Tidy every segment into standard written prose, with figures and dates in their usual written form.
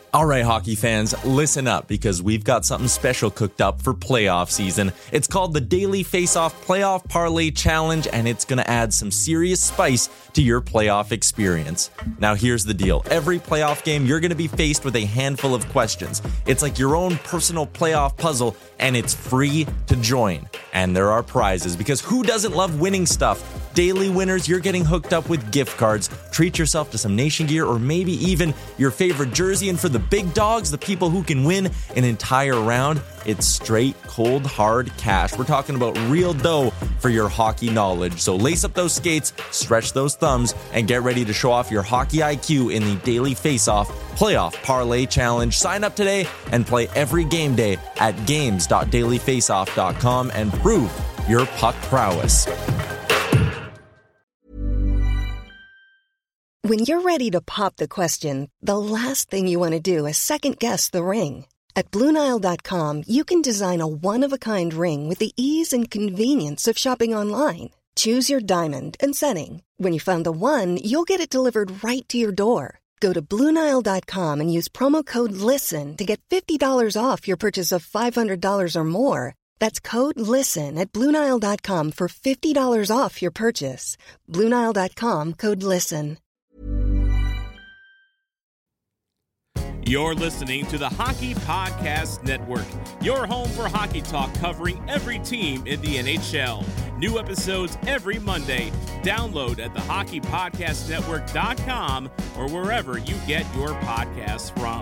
All right, hockey fans, listen up because we've got something special cooked up for playoff season. It's called the Daily Face-Off Playoff Parlay Challenge, and it's going to add some serious spice to your playoff experience. Now, here's the deal. Every playoff game, you're going to be faced with a handful of questions. It's like your own personal playoff puzzle, and it's free to join. And there are prizes, because who doesn't love winning stuff? Daily winners, you're getting hooked up with gift cards. Treat yourself to some Nation gear or maybe even your favorite jersey. And for the big dogs, the people who can win an entire round, it's straight, cold, hard cash. We're talking about real dough for your hockey knowledge. So lace up those skates, stretch those thumbs, and get ready to show off your hockey IQ in the Daily Face-Off Playoff Parlay Challenge. Sign up today and play every game day at games.dailyfaceoff.com and prove your puck prowess. When you're ready to pop the question, the last thing you want to do is second-guess the ring. At BlueNile.com, you can design a one-of-a-kind ring with the ease and convenience of shopping online. Choose your diamond and setting. When you find the one, you'll get it delivered right to your door. Go to BlueNile.com and use promo code LISTEN to get $50 off your purchase of $500 or more. That's code LISTEN at BlueNile.com for $50 off your purchase. BlueNile.com, code LISTEN. You're listening to the Hockey Podcast Network, your home for hockey talk covering every team in the NHL. New episodes every Monday. Download at thehockeypodcastnetwork.com or wherever you get your podcasts from.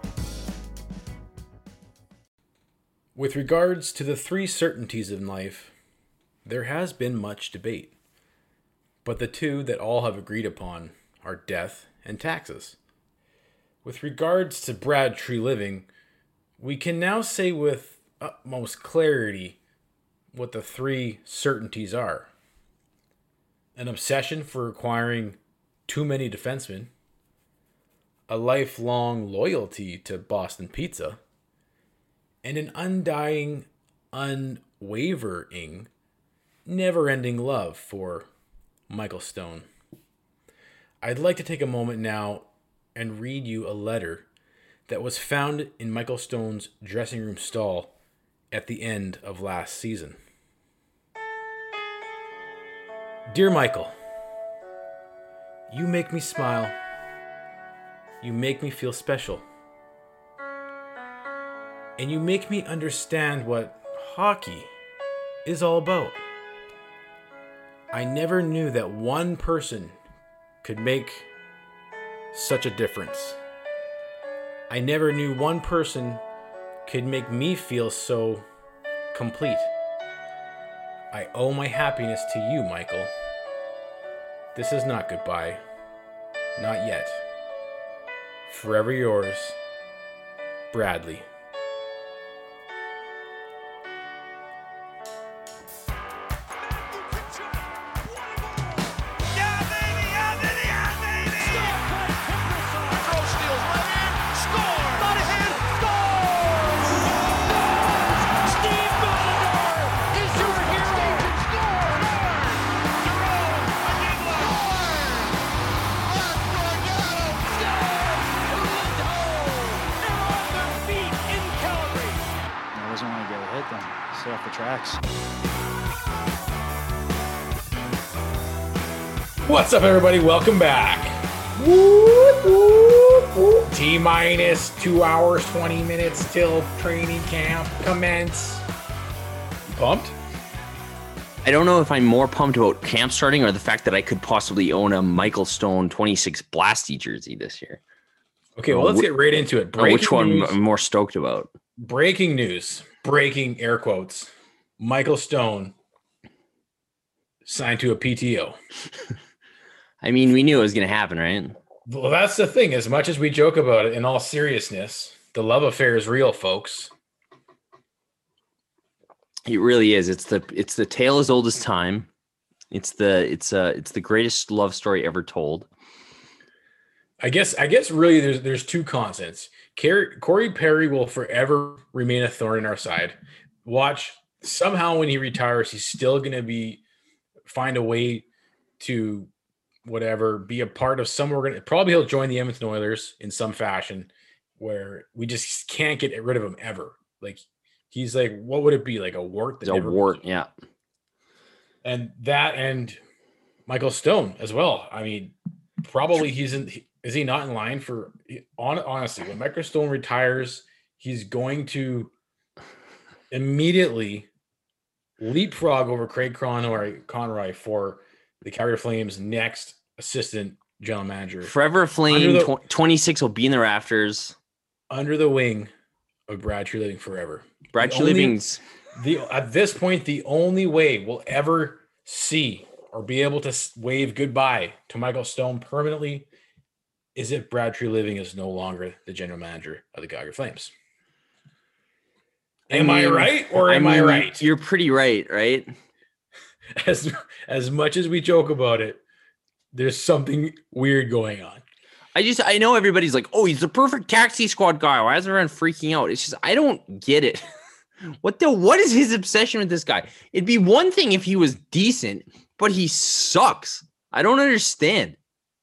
With regards to the three certainties in life, there has been much debate. But the two that all have agreed upon are death and taxes. With regards to Brad Treliving, we can now say with utmost clarity what the three certainties are. An obsession for acquiring too many defensemen, a lifelong loyalty to Boston Pizza, and an undying, unwavering, never-ending love for Michael Stone. I'd like to take a moment now and read you a letter that was found in Michael Stone's dressing room stall at the end of last season. Dear Michael, you make me smile. You make me feel special. And you make me understand what hockey is all about. I never knew that one person could make such a difference. I never knew one person could make me feel so complete. I owe my happiness to you, Michael. This is not goodbye. Not yet. Forever yours, Bradley. Off the tracks. What's up, everybody? Welcome back. T-minus 2 hours, 20 minutes till training camp commence. You pumped? I don't know if I'm more pumped about camp starting or the fact that I could possibly own a Michael Stone 26 Blasty jersey this year. Okay, well, let's get right into it. Which one I'm more stoked about? Breaking news. Breaking air quotes. Michael Stone signed to a PTO. I mean, we knew it was going to happen, right? Well, that's the thing. As much as we joke about it, in all seriousness, the love affair is real, folks. It really is. It's the tale as old as time. It's the greatest love story ever told. I guess really there's two constants. Corey Perry will forever remain a thorn in our side. Watch, somehow when he retires, he's still going to find a way to be a part of some probably he'll join the Edmonton Oilers in some fashion. where we just can't get rid of him ever. Like he's like, what would it be, like a wart? It's a wart, yeah. And that, and Michael Stone as well. I mean, probably is he not in line for, honestly, when Michael Stone retires, he's going to immediately leapfrog over Craig Conroy for the Calgary Flames' next assistant general manager. Forever Flame 26 will be in the rafters. Under the wing of Brad Treliving forever. Brad Treliving's at this point, the only way we'll ever see or be able to wave goodbye to Michael Stone permanently is if Brad Treliving is no longer the general manager of the Calgary Flames. Am I right or am I right? You're pretty right? As much as we joke about it, there's something weird going on. I know everybody's like, oh, he's the perfect taxi squad guy. Why is everyone freaking out? It's just, I don't get it. What is his obsession with this guy? It'd be one thing if he was decent, but he sucks. I don't understand.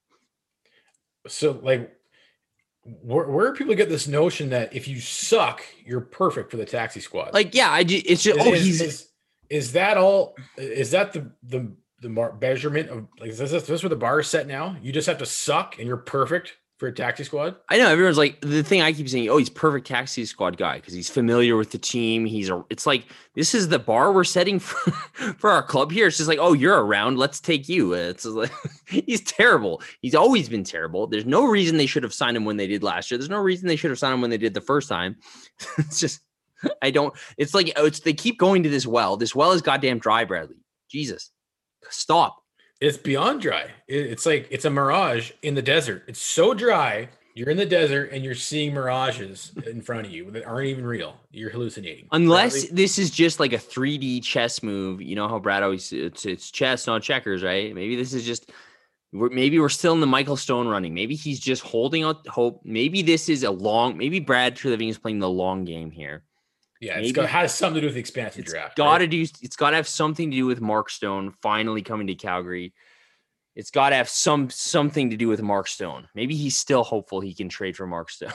So, like, where do people get this notion that if you suck, you're perfect for the taxi squad? Like, yeah, it's just, is that all? Is that the measurement of, like, is this where the bar is set now? You just have to suck and you're perfect for a taxi squad? I know everyone's like, the thing I keep saying, oh, he's perfect taxi squad guy because he's familiar with the team. It's like, this is the bar we're setting for our club here. It's just like, oh, you're around, let's take you. It's like, he's terrible. He's always been terrible. There's no reason they should have signed him when they did last year. There's no reason they should have signed him when they did the first time. It's just, it's like, they keep going to this well. This well is goddamn dry, Bradley. Jesus, stop. It's beyond dry. It's like, it's a mirage in the desert. It's so dry. You're in the desert and you're seeing mirages in front of you that aren't even real. You're hallucinating. Unless this is just like a 3D chess move. You know how Brad always, it's chess, not checkers, right? Maybe this is just, maybe we're still in the Michael Stone running. Maybe he's just holding out hope. Maybe this is maybe Brad Treliving is playing the long game here. Yeah, it has something to do with the expansion draft. It's got to have something to do with Mark Stone finally coming to Calgary. It's got to have something to do with Mark Stone. Maybe he's still hopeful he can trade for Mark Stone.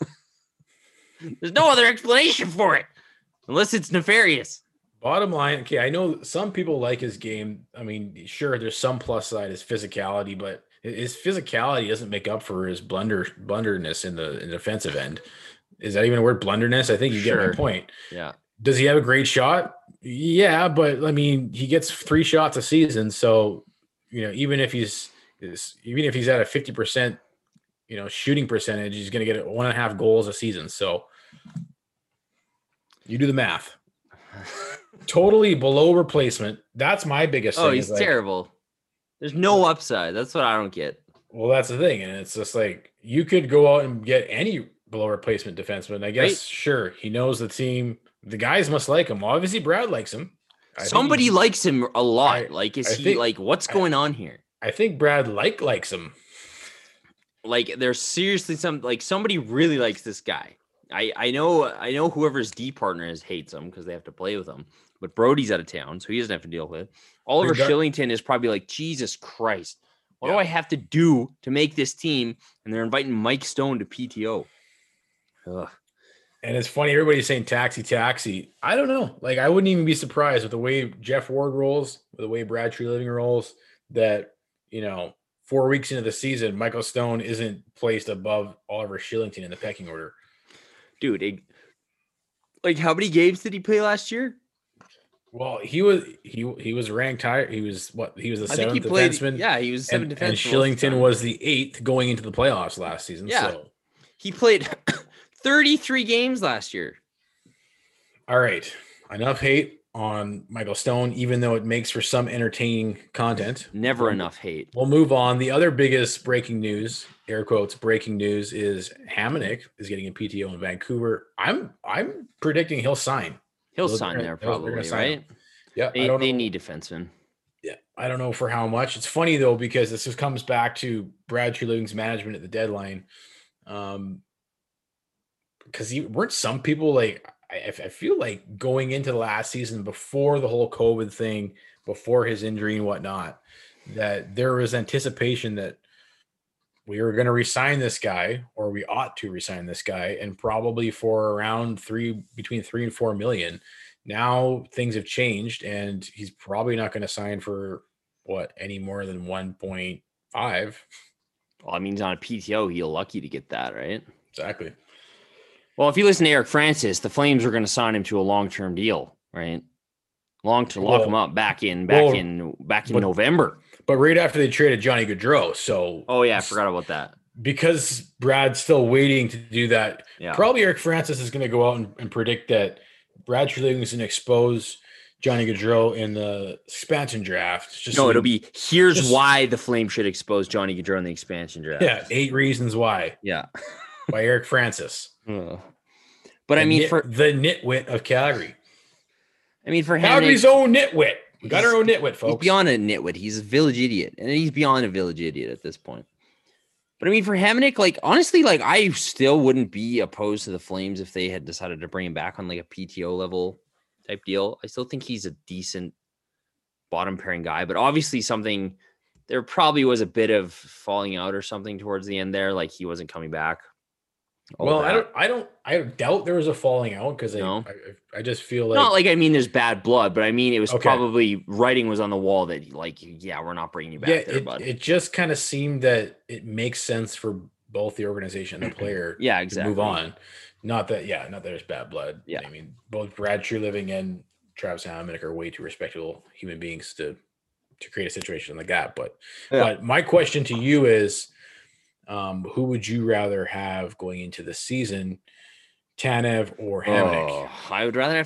There's no other explanation for it, unless it's nefarious. Bottom line, okay, I know some people like his game. I mean, sure, there's some plus side, his physicality, but his physicality doesn't make up for his blunderness in the defensive end. Is that even a word, blunderness? I think you get my point. Yeah. Does he have a great shot? Yeah, but I mean, he gets 3 shots a season. So, even if he's at a 50%, shooting percentage, he's going to get 1.5 goals a season. So you do the math. Totally below replacement. That's my biggest thing. Oh, he's terrible. There's no upside. That's what I don't get. Well, that's the thing. And it's just like, you could go out and get any below replacement defenseman. I guess, right? Sure, he knows the team. The guys must like him. Obviously, Brad likes him. Somebody likes him a lot. What's going on here? I think Brad likes him. Like, there's seriously somebody really likes this guy. I know whoever's D partner hates him because they have to play with him. But Brody's out of town, so he doesn't have to deal with it. Oliver Shillington is probably like, Jesus Christ, what do I have to do to make this team? And they're inviting Mike Stone to PTO. Ugh. And it's funny, everybody's saying taxi. I don't know. Like, I wouldn't even be surprised with the way Jeff Ward rolls, with the way Brad Treliving rolls, that, 4 weeks into the season, Michael Stone isn't placed above Oliver Shillington in the pecking order. Dude, how many games did he play last year? Well, he was ranked higher. He was the 7th defenseman. Yeah, he was 7th defenseman. And Shillington was the 8th going into the playoffs last season. Yeah. So he played 33 games last year. All right. Enough hate on Michael Stone, even though it makes for some entertaining content. Never enough hate. We'll move on. The other biggest breaking news, air quotes, breaking news, is Hamonic is getting a PTO in Vancouver. I'm predicting he'll sign. He'll sign there probably, right? Yeah. They need defensemen. Yeah. I don't know for how much. It's funny, though, because this just comes back to Brad Treliving's management at the deadline. Because weren't some people like, I feel like going into the last season before the whole COVID thing, before his injury and whatnot, that there was anticipation that we were going to resign this guy, or we ought to resign this guy, and probably for around between 3 and 4 million. Now things have changed, and he's probably not going to sign for any more than 1.5. Well, I mean, he's on a PTO. He'll lucky to get that, right? Exactly. Well, if you listen to Eric Francis, the Flames are going to sign him to a long-term deal, right? To lock him up back in November. But right after they traded Johnny Gaudreau, so I forgot about that. Because Brad's still waiting to do that. Yeah. Probably Eric Francis is going to go out and predict that Brad Treliving is going to expose Johnny Gaudreau in the expansion draft. It'll be here's why the Flames should expose Johnny Gaudreau in the expansion draft. Yeah, 8 reasons why. Yeah, by Eric Francis. But I mean, for the nitwit of Calgary. I mean, for Calgary's own nitwit. We got our own nitwit, folks. He's beyond a nitwit. He's a village idiot, and he's beyond a village idiot at this point. But I mean, for Hamonic, like honestly, like I still wouldn't be opposed to the Flames if they had decided to bring him back on like a PTO level type deal. I still think he's a decent bottom pairing guy, but obviously there probably was a bit of falling out or something towards the end there. Like he wasn't coming back. I doubt there was a falling out because I just feel like not like I mean there's bad blood, but I mean it was probably writing was on the wall that like we're not bringing you back there, bud. It just kind of seemed that it makes sense for both the organization and the player to move on. Not that there's bad blood. Yeah. I mean both Brad Treliving and Travis Hamonic are way too respectable human beings to create a situation like that. But my question to you is who would you rather have going into the season, Tanev or Hamonic? I would rather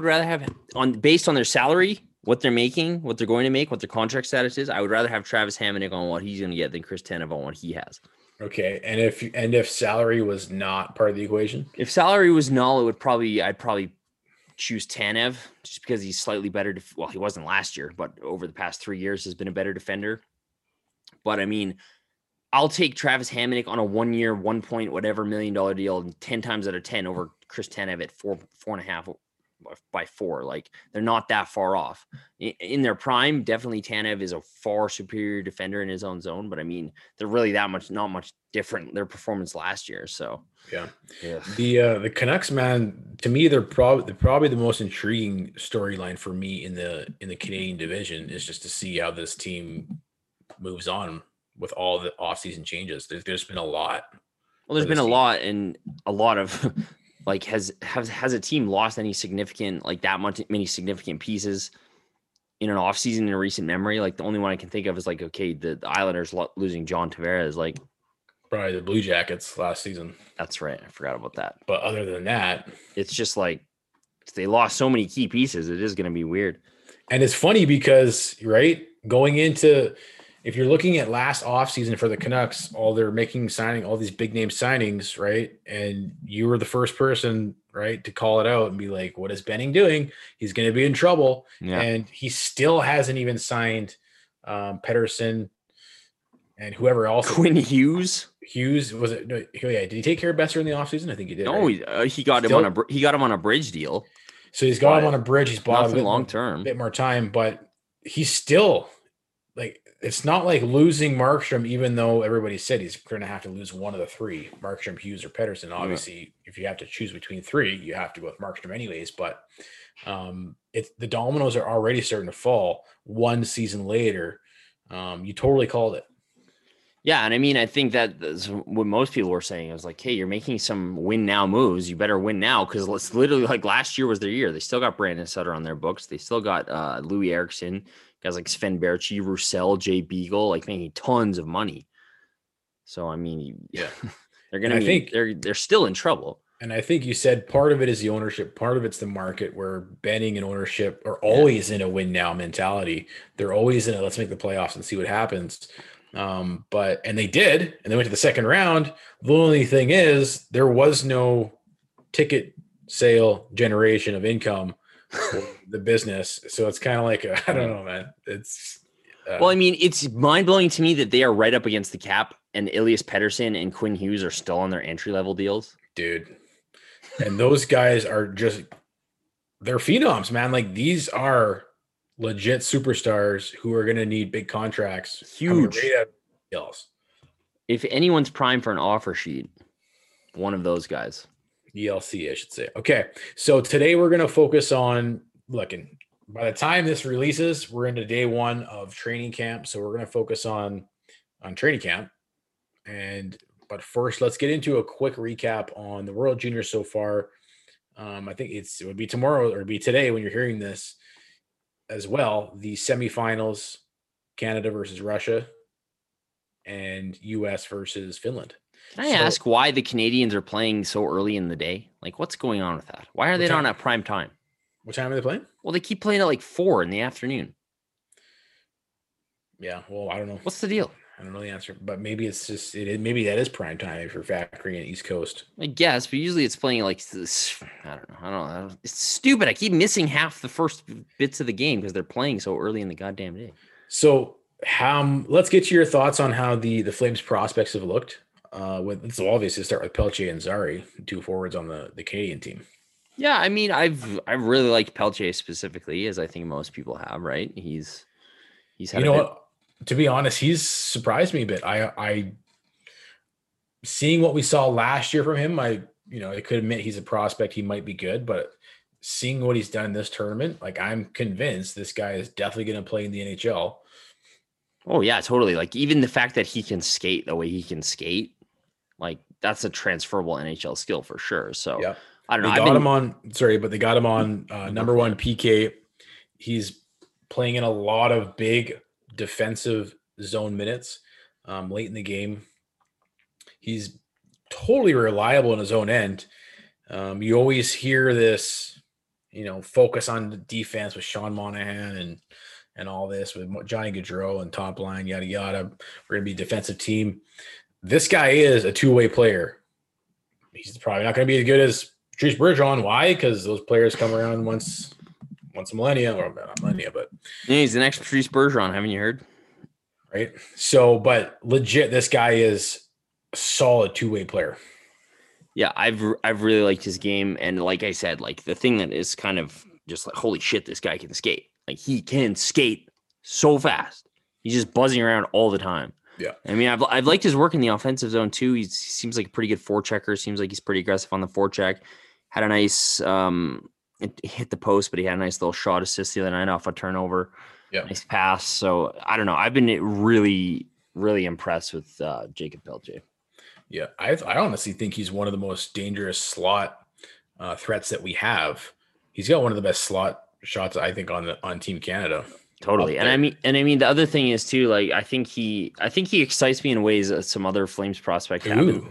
have based on their salary, what they're making, what they're going to make, what their contract status is. I would rather have Travis Hamonic on what he's going to get than Chris Tanev on what he has. Okay, and if salary was not part of the equation, if salary was null, I'd probably choose Tanev just because he's slightly better. He wasn't last year, but over the past 3 years has been a better defender. But I mean, I'll take Travis Hamonic on a 1 year, $1 million deal, and 10 times out of 10 over Chris Tanev at 4.5 by 4. Like they're not that far off in their prime. Definitely Tanev is a far superior defender in his own zone, but I mean, they're really not much different their performance last year. So yeah. The Canucks, man, to me, they're probably the most intriguing storyline for me in the Canadian division is just to see how this team moves on. With all the offseason changes, there's been a lot. Well, there's been a lot, and a lot of like has a team lost any significant many significant pieces in an offseason in recent memory? Like the only one I can think of is like the Islanders losing John Tavares, like probably the Blue Jackets last season. That's right, I forgot about that. But other than that, it's just like they lost so many key pieces. It is going to be weird, and it's funny because going into. If you're looking at last offseason for the Canucks, all these big name signings, right? And you were the first person, right, to call it out and be like, what is Benning doing? He's going to be in trouble. Yeah. And he still hasn't even signed Pettersson and whoever else. Quinn Hughes. Was it? No, yeah. Did he take care of Besser in the offseason? I think he did. No, right? He got him on a bridge deal. So he's got him on a bridge. He's bought him long term, a bit more time, but he's still like. It's not like losing Markstrom, even though everybody said he's going to have to lose one of the three, Markstrom, Hughes, or Pettersson. Obviously, if you have to choose between three, you have to go with Markstrom anyways. But the dominoes are already starting to fall one season later. You totally called it. Yeah, and I mean, I think that's what most people were saying. It was like, hey, you're making some win now moves. You better win now because it's literally like last year was their year. They still got Brandon Sutter on their books. They still got Louis Eriksson. Guys like Sven Berchi, Roussel, Jay Beagle, like making tons of money. So I mean, they're still in trouble. And I think you said part of it is the ownership, part of it's the market where Benning and ownership are always in a win now mentality. They're always in a let's make the playoffs and see what happens. And they did, and they went to the second round. The only thing is there was no ticket sale generation of income. The business, so it's kind of like I don't know, man. It's well, I mean, it's mind blowing to me that they are right up against the cap, and Elias Pettersson and Quinn Hughes are still on their entry level deals, dude. And those guys are they're phenoms, man. Like these are legit superstars who are going to need big contracts, huge deals. If anyone's prime for an offer sheet, one of those guys. ELC, I should say. Okay, so today we're going to focus on looking. By the time this releases, we're into day 1 of training camp, so we're going to focus on training camp. But first, let's get into a quick recap on the World Juniors so far. I think it would be tomorrow or be today when you're hearing this as well. The semifinals, Canada versus Russia, and US versus Finland. Can I ask why the Canadians are playing so early in the day? Like, what's going on with that? Why are they not at prime time? What time are they playing? Well, they keep playing at like 4 in the afternoon. Yeah, well, I don't know. What's the deal? I don't know the answer, but maybe it's just maybe that is prime time if you're factoring in East Coast. I guess, but usually it's playing like this. I don't know. It's stupid. I keep missing half the first bits of the game because they're playing so early in the goddamn day. So, let's get to your thoughts on how the Flames prospects have looked. So obviously start with Pelche and Zari, 2 forwards on the Canadian team. Yeah, I mean, I've really liked Pelche specifically, as I think most people have. Right? He's had. What? To be honest, he's surprised me a bit. I seeing what we saw last year from him, I could admit he's a prospect. He might be good, but seeing what he's done in this tournament, like I'm convinced this guy is definitely going to play in the NHL. Oh yeah, totally. Like even the fact that he can skate the way he can skate, like that's a transferable NHL skill for sure. So yeah. I don't know. They got him on number 1 PK. He's playing in a lot of big defensive zone minutes late in the game. He's totally reliable in his own end. You always hear this, focus on the defense with Sean Monahan and all this with Johnny Gaudreau and top line, yada, yada. We're going to be a defensive team. This guy is a two-way player. He's probably not going to be as good as Patrice Bergeron. Why? Because those players come around once a millennia, or not millennia, but yeah, he's the next Patrice Bergeron. Haven't you heard? Right. So, but legit, this guy is a solid two-way player. Yeah, I've really liked his game, and like I said, like the thing that is kind of just like, holy shit, this guy can skate. Like he can skate so fast. He's just buzzing around all the time. Yeah. I mean, I've liked his work in the offensive zone too. He seems like a pretty good forechecker. Seems like he's pretty aggressive on the forecheck. Had a nice it hit the post, but he had a nice little shot assist the other night off a turnover. Yeah. Nice pass. So I don't know. I've been really, really impressed with Jacob Pelche. Yeah, I honestly think he's one of the most dangerous slot threats that we have. He's got one of the best slot shots, I think, on Team Canada. Totally. And I mean the other thing is too, like I think he excites me in ways that some other Flames prospect haven't.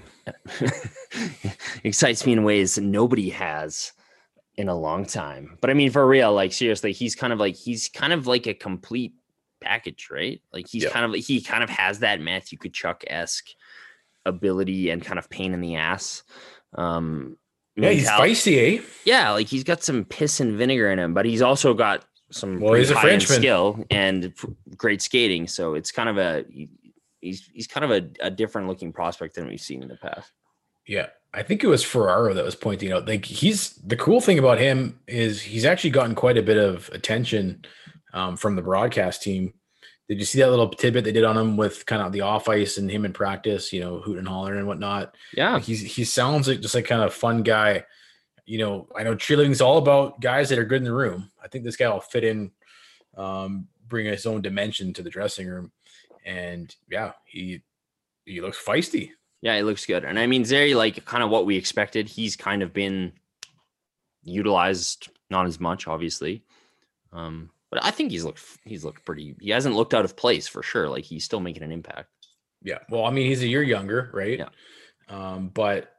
Excites me in ways that nobody has in a long time. But I mean, for real, like seriously, he's kind of like a complete package, right? Like he kind of has that Matthew Tkachuk-esque ability and kind of pain in the ass. Yeah, he's feisty, eh? Yeah, like he's got some piss and vinegar in him, but he's also got some he's a Frenchman. Skill and great skating. So it's kind of he's kind of a different looking prospect than we've seen in the past. Yeah, I think it was Ferraro that was pointing out, like the cool thing about him is he's actually gotten quite a bit of attention from the broadcast team. Did you see that little tidbit they did on him with kind of the off ice and him in practice, hoot and holler and whatnot? Yeah. Like he sounds like just like kind of fun guy. I know cheerleading's all about guys that are good in the room. I think this guy will fit in, bring his own dimension to the dressing room. And yeah, he looks feisty. Yeah, he looks good. And I mean, Zary, like kind of what we expected. He's kind of been utilized, not as much, obviously. But I think he's looked pretty. He hasn't looked out of place for sure. Like he's still making an impact. Yeah. Well, I mean, he's a year younger, right? Yeah. But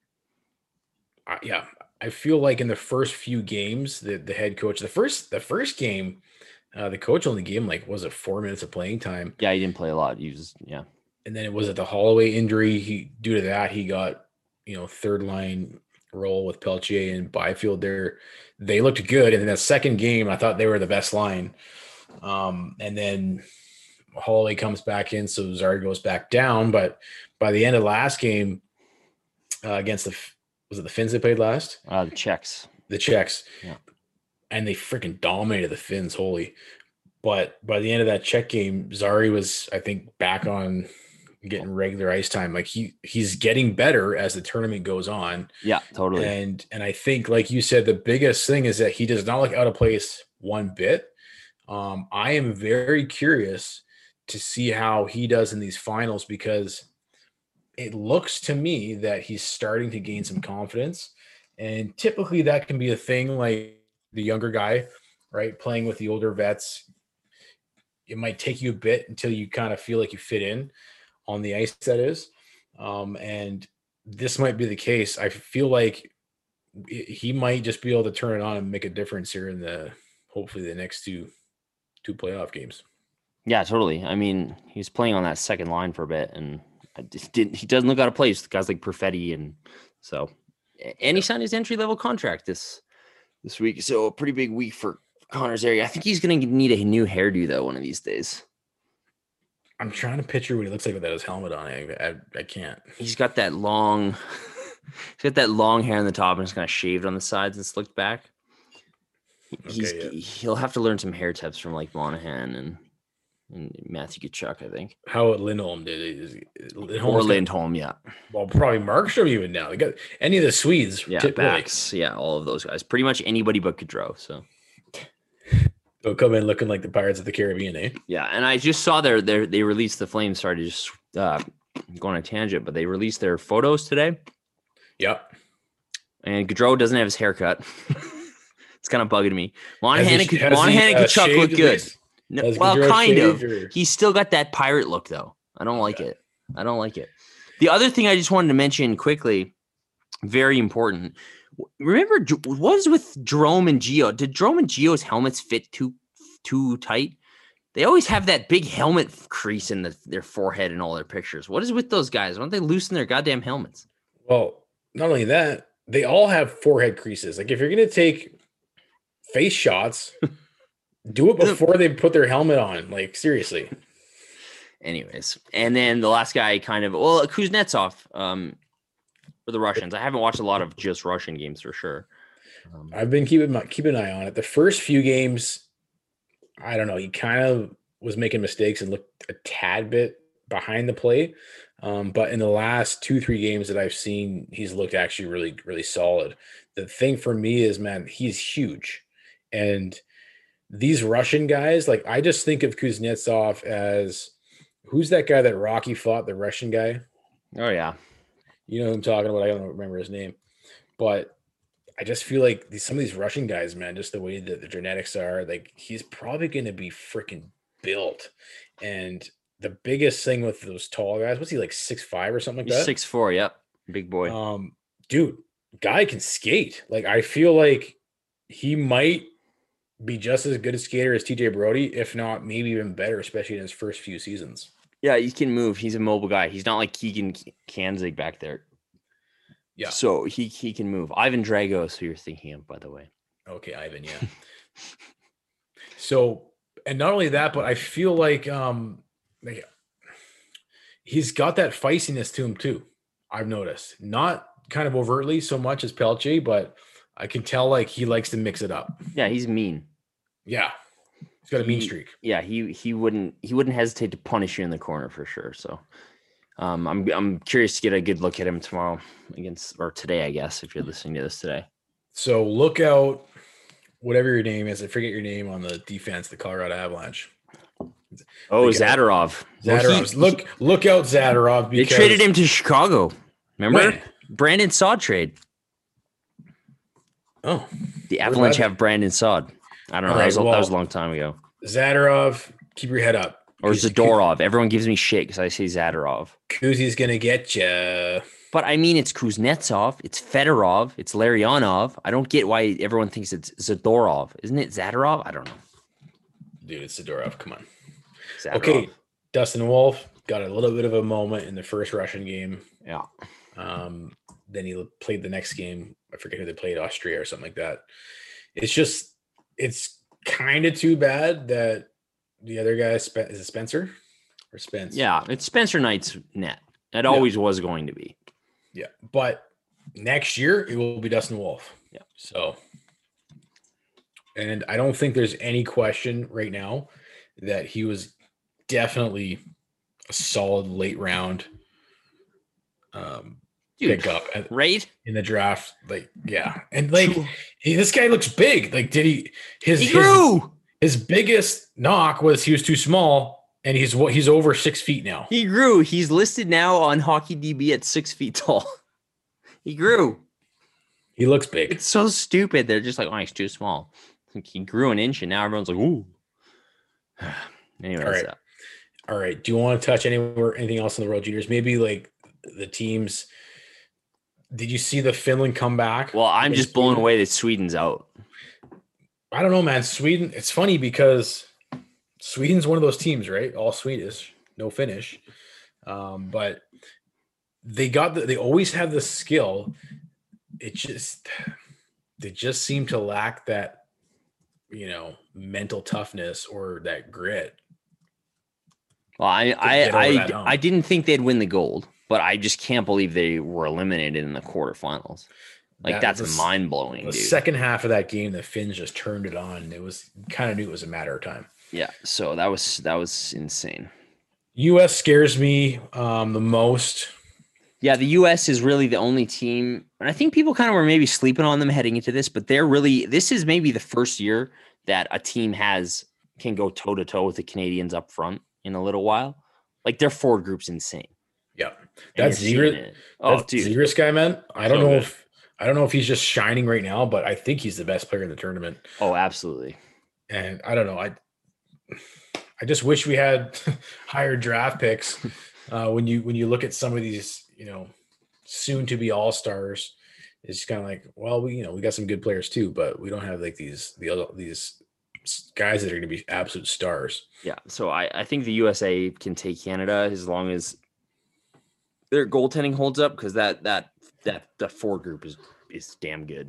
I feel like in the first few games, the head coach, the first game, the coach only gave him 4 minutes of playing time. Yeah, he didn't play a lot. He was And then it was at the Holloway injury. Due to that, he got third line role with Pelche and Byfield there. They looked good. And in that second game, I thought they were the best line. And then Holloway comes back in, so Zary goes back down. But by the end of last game, against was it the Finns they played last? The Czechs. The Czechs. Yeah. And they freaking dominated the Finns, holy. But by the end of that Czech game, Zary was, I think, back on getting regular ice time. Like he's getting better as the tournament goes on. Yeah, totally. And I think, like you said, the biggest thing is that he does not look out of place one bit. I am very curious to see how he does in these finals, because it looks to me that he's starting to gain some confidence. And typically that can be a thing, like the younger guy, right? Playing with the older vets. It might take you a bit until you kind of feel like you fit in on the ice, that is. And this might be the case. I feel like he might just be able to turn it on and make a difference here in hopefully the next two playoff games. Yeah, totally. I mean, he's playing on that second line for a bit, and he doesn't look out of place. Guys like Perfetti, and so, and he signed his entry-level contract this week. So a pretty big week for Connor Zary. I think he's going to need a new hairdo though one of these days. I'm trying to picture what he looks like without his helmet on. I can't. He's got that long, hair on the top, and it's kind of shaved on the sides and slicked back. He'll have to learn some hair tips from like Monahan and Matthew Tkachuk, I think. How Lindholm did it. Lindholm, yeah. Well, probably Markstrom even now. They got any of the Swedes. Yeah, backs. Yeah, all of those guys. Pretty much anybody but Gaudreau. So they'll come in looking like the Pirates of the Caribbean, eh? Yeah, and I just saw they released the Flames. Sorry to just go on a tangent, but they released their photos today. Yep. And Gaudreau doesn't have his haircut. It's kind of bugging me. Monahan and Tkachuk look good. No, well, kind of. He's still got that pirate look, though. I don't like it. The other thing I just wanted to mention quickly, very important. Remember, what was with Jerome and Gio? Did Jerome and Gio's helmets fit too tight? They always have that big helmet crease in their forehead in all their pictures. What is with those guys? Why don't they loosen their goddamn helmets? Well, not only that, they all have forehead creases. Like, if you're going to take face shots, do it before they put their helmet on. Like, seriously. Anyways, and then the last guy Kuznetsov for the Russians. I haven't watched a lot of just Russian games for sure. I've been keeping an eye on it. The first few games, I don't know, he kind of was making mistakes and looked a tad bit behind the play. But in the last 2-3 games that I've seen, he's looked actually really, really solid. The thing for me is, man, he's huge. And these Russian guys, like, I just think of Kuznetsov as, who's that guy that Rocky fought, the Russian guy? Oh, yeah. You know who I'm talking about. I don't remember his name. But I just feel like some of these Russian guys, man, just the way that the genetics are, like, he's probably going to be freaking built. And the biggest thing with those tall guys, what's he, like 6'5" or something like that? 6'4", yep. Big boy. Dude, guy can skate. Like, I feel like he might be just as good a skater as TJ Brody, if not maybe even better, especially in his first few seasons. Yeah, he can move. He's a mobile guy. He's not like Keegan Kanzig back there. Yeah. So he can move. Ivan Dragos, who you're thinking of, by the way. Okay, Ivan, yeah. So, and not only that, but I feel like he's got that feistiness to him too. I've noticed. Not kind of overtly so much as Pelche, but I can tell like he likes to mix it up. Yeah, he's mean. Yeah. He's got a mean streak. Yeah, he wouldn't hesitate to punish you in the corner for sure. So I'm curious to get a good look at him tomorrow today, I guess, if you're listening to this today. So look out, whatever your name is. I forget your name on the defense, the Colorado Avalanche. Oh, Zadorov. Look out, Zadorov. They traded him to Chicago. Remember? When? Brandon Saad trade. Oh. The Avalanche have Brandon Saad. I don't know. That was a long time ago. Zadorov, keep your head up. Or Zadorov. Everyone gives me shit because I say Zadorov. Kuzi's going to get you. But I mean, it's Kuznetsov, it's Fedorov, it's Larionov. I don't get why everyone thinks it's Zadorov. Isn't it Zadorov? I don't know. Dude, it's Zadorov. Come on. Zadorov. Okay, Dustin Wolf got a little bit of a moment in the first Russian game. Yeah. Then he played the next game. I forget who they played, Austria or something like that. It's kind of too bad that the other guy is it Spencer or Spence? Yeah, it's Spencer Knight's net. It always was going to be. Yeah, but next year it will be Dustin Wolf. Yeah. So, and I don't think there's any question right now that he was definitely a solid late round Dude, pick up right? in the draft. Like, yeah. And like this guy looks big. Like, he grew. His biggest knock was he was too small, and he's over 6 feet now. He grew. He's listed now on HockeyDB at 6 feet tall. He grew. He looks big. It's so stupid. They're just like, oh, he's too small. Like, he grew an inch, and now everyone's like, ooh. Anyway, all right. Do you want to touch anything else in the World Juniors? Maybe like the teams. Did you see the Finland come back? Well, I'm just blown away that Sweden's out. I don't know, man. Sweden. It's funny because Sweden's one of those teams, right? All Swedish, no Finnish. But they always have the skill. They just seem to lack that, mental toughness or that grit. Well, I didn't think they'd win the gold, but I just can't believe they were eliminated in the quarterfinals. Like, that's mind blowing. The second half of that game, the Finns just turned it on. It was kind of knew it was a matter of time. Yeah, so that was insane. U.S. scares me the most. Yeah, the U.S. is really the only team, and I think people kind of were maybe sleeping on them heading into this, but this is maybe the first year that a team can go toe to toe with the Canadians up front in a little while. Like, their forward group's insane. Yeah, that's Zegras. Oh, dude, Zegras guy, man. I don't know if he's just shining right now, but I think he's the best player in the tournament. Oh, absolutely. And I don't know. I just wish we had higher draft picks. When you look at some of these, soon to be all-stars, it's kind of like, well, we got some good players too, but we don't have like these guys that are going to be absolute stars. Yeah. So I think the USA can take Canada as long as their goaltending holds up, because that forward group is damn good.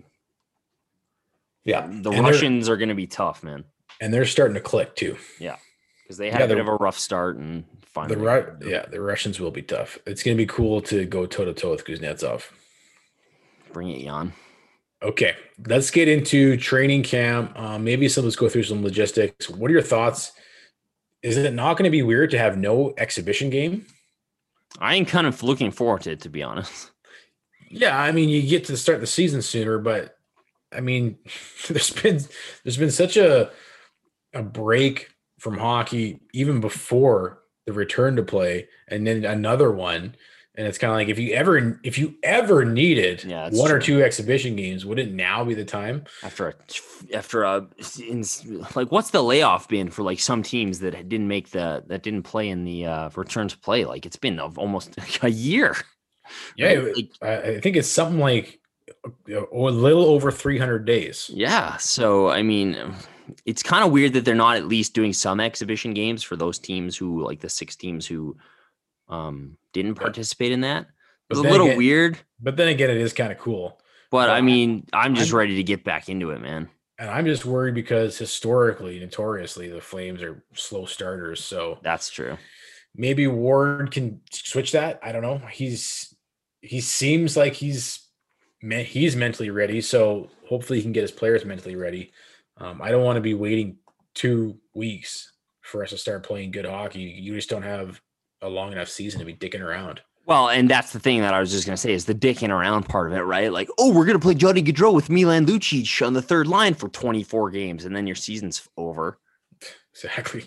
Yeah. The Russians are going to be tough, man. And they're starting to click too. Yeah. Because they had a bit of a rough start, and finally. The Russians will be tough. It's going to be cool to go toe-to-toe with Kuznetsov. Bring it, Jan. Okay, let's get into training camp. Maybe let's go through some logistics. What are your thoughts? Is it not going to be weird to have no exhibition game? I am kind of looking forward to it, to be honest. Yeah, I mean, you get to start the season sooner, but I mean, there's been such a break from hockey even before the return to play, and then another one. And it's kind of like, if you ever needed one or two exhibition games, would it now be the time? After like, what's the layoff been for like some teams that didn't play in the return to play? Like, it's been almost a year. Yeah, right? I think it's something like a little over 300 days. Yeah, so I mean, it's kind of weird that they're not at least doing some exhibition games for those teams who, like the 6 teams who didn't participate in that. It was a little weird. But then again, it is kind of cool. But I mean, I'm just ready to get back into it, man. And I'm just worried because notoriously, the Flames are slow starters. So that's true. Maybe Ward can switch that. I don't know. He seems like he's mentally ready. So hopefully he can get his players mentally ready. I don't want to be waiting 2 weeks for us to start playing good hockey. You just don't have a long enough season to be dicking around. Well, and that's the thing that I was just going to say is the dicking around part of it, right? Like, oh, we're going to play Johnny Gaudreau with Milan Lucic on the third line for 24 games, and then your season's over. Exactly.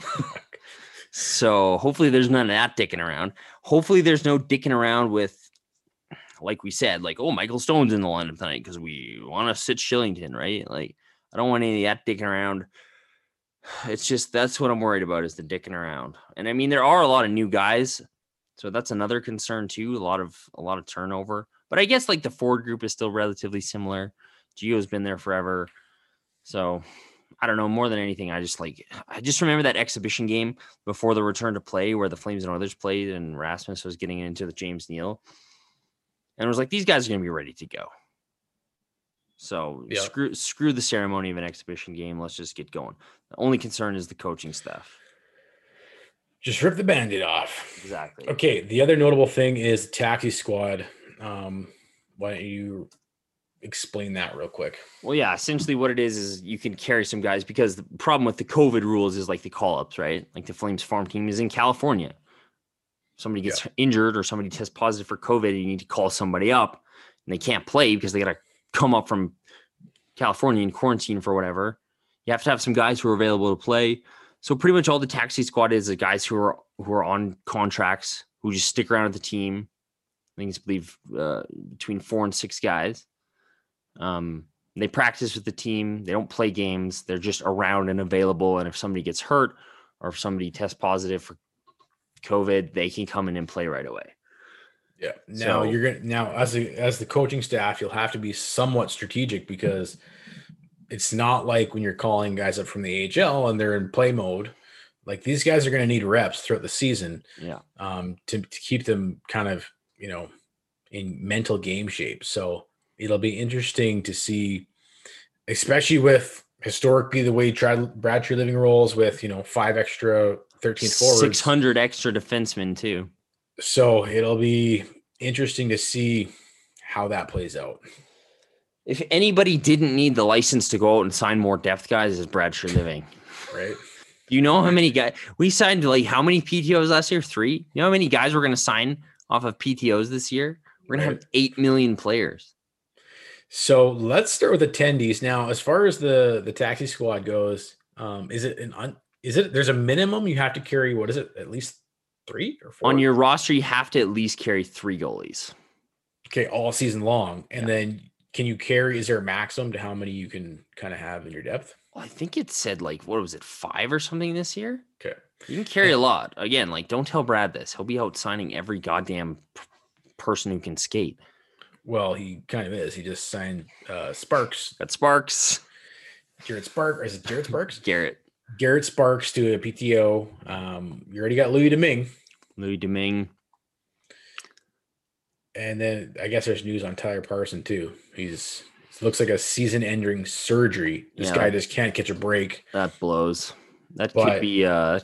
So hopefully there's none of that dicking around. Hopefully there's no dicking around with, like we said, like, oh, Michael Stone's in the lineup tonight because we want to sit Shillington, right? Like, I don't want any of that dicking around. It's just, that's what I'm worried about, is the dicking around. And I mean, there are a lot of new guys, so that's another concern too. A lot of turnover, but I guess like the forward group is still relatively similar. Gio's been there forever. So I don't know, more than anything, I just remember that exhibition game before the return to play where the Flames and Oilers played and Rasmus was getting into the James Neal. And it was like, these guys are going to be ready to go. So yeah. Screw the ceremony of an exhibition game. Let's just get going. The only concern is the coaching staff. Just rip the Band-Aid off. Exactly. Okay. The other notable thing is taxi squad. Why don't you explain that real quick? Well, yeah, essentially what it is you can carry some guys, because the problem with the COVID rules is like the call-ups, right? Like the Flames farm team is in California. somebody gets injured or somebody tests positive for COVID, you need to call somebody up and they can't play because they got to come up from California in quarantine for whatever. You have to have some guys who are available to play. So pretty much all the taxi squad is the guys who are on contracts who just stick around with the team. I think it's between 4 and 6 guys. They practice with the team. They don't play games. They're just around and available. And if somebody gets hurt or if somebody tests positive for COVID, they can come in and play right away. Yeah. Now as the coaching staff, you'll have to be somewhat strategic because it's not like when you're calling guys up from the AHL and they're in play mode. Like these guys are going to need reps throughout the season. Yeah. To keep them kind of, in mental game shape. So it'll be interesting to see, especially with historically the way Brad Treliving rolls with, 5 extra 13th forwards. 600 extra defensemen too. So it'll be interesting to see how that plays out. If anybody didn't need the license to go out and sign more depth guys, is Brad Treliving. Right. You know how many guys we signed? Like how many PTOs last year? 3. You know how many guys we're going to sign off of PTOs this year? We're going to have 8 million players. So let's start with attendees now. As far as the taxi squad goes, is it there's a minimum you have to carry? What is it? At least 3 or 4 on your roster. You have to at least carry 3 goalies. Okay, all season long, and then can you carry? Is there a maximum to how many you can kind of have in your depth? Well, I think it said what was it, 5 or something this year? Okay, you can carry a lot. Again, don't tell Brad this. He'll be out signing every goddamn person who can skate. Well, he kind of is. He just signed Sparks. Got Sparks. Jared Sparks. Or is it Jared Sparks? Garrett Sparks to a PTO. You already got Louis Domingue. And then I guess there's news on Tyler Parson too. It looks like a season-ending surgery. This guy just can't catch a break. That blows. That could be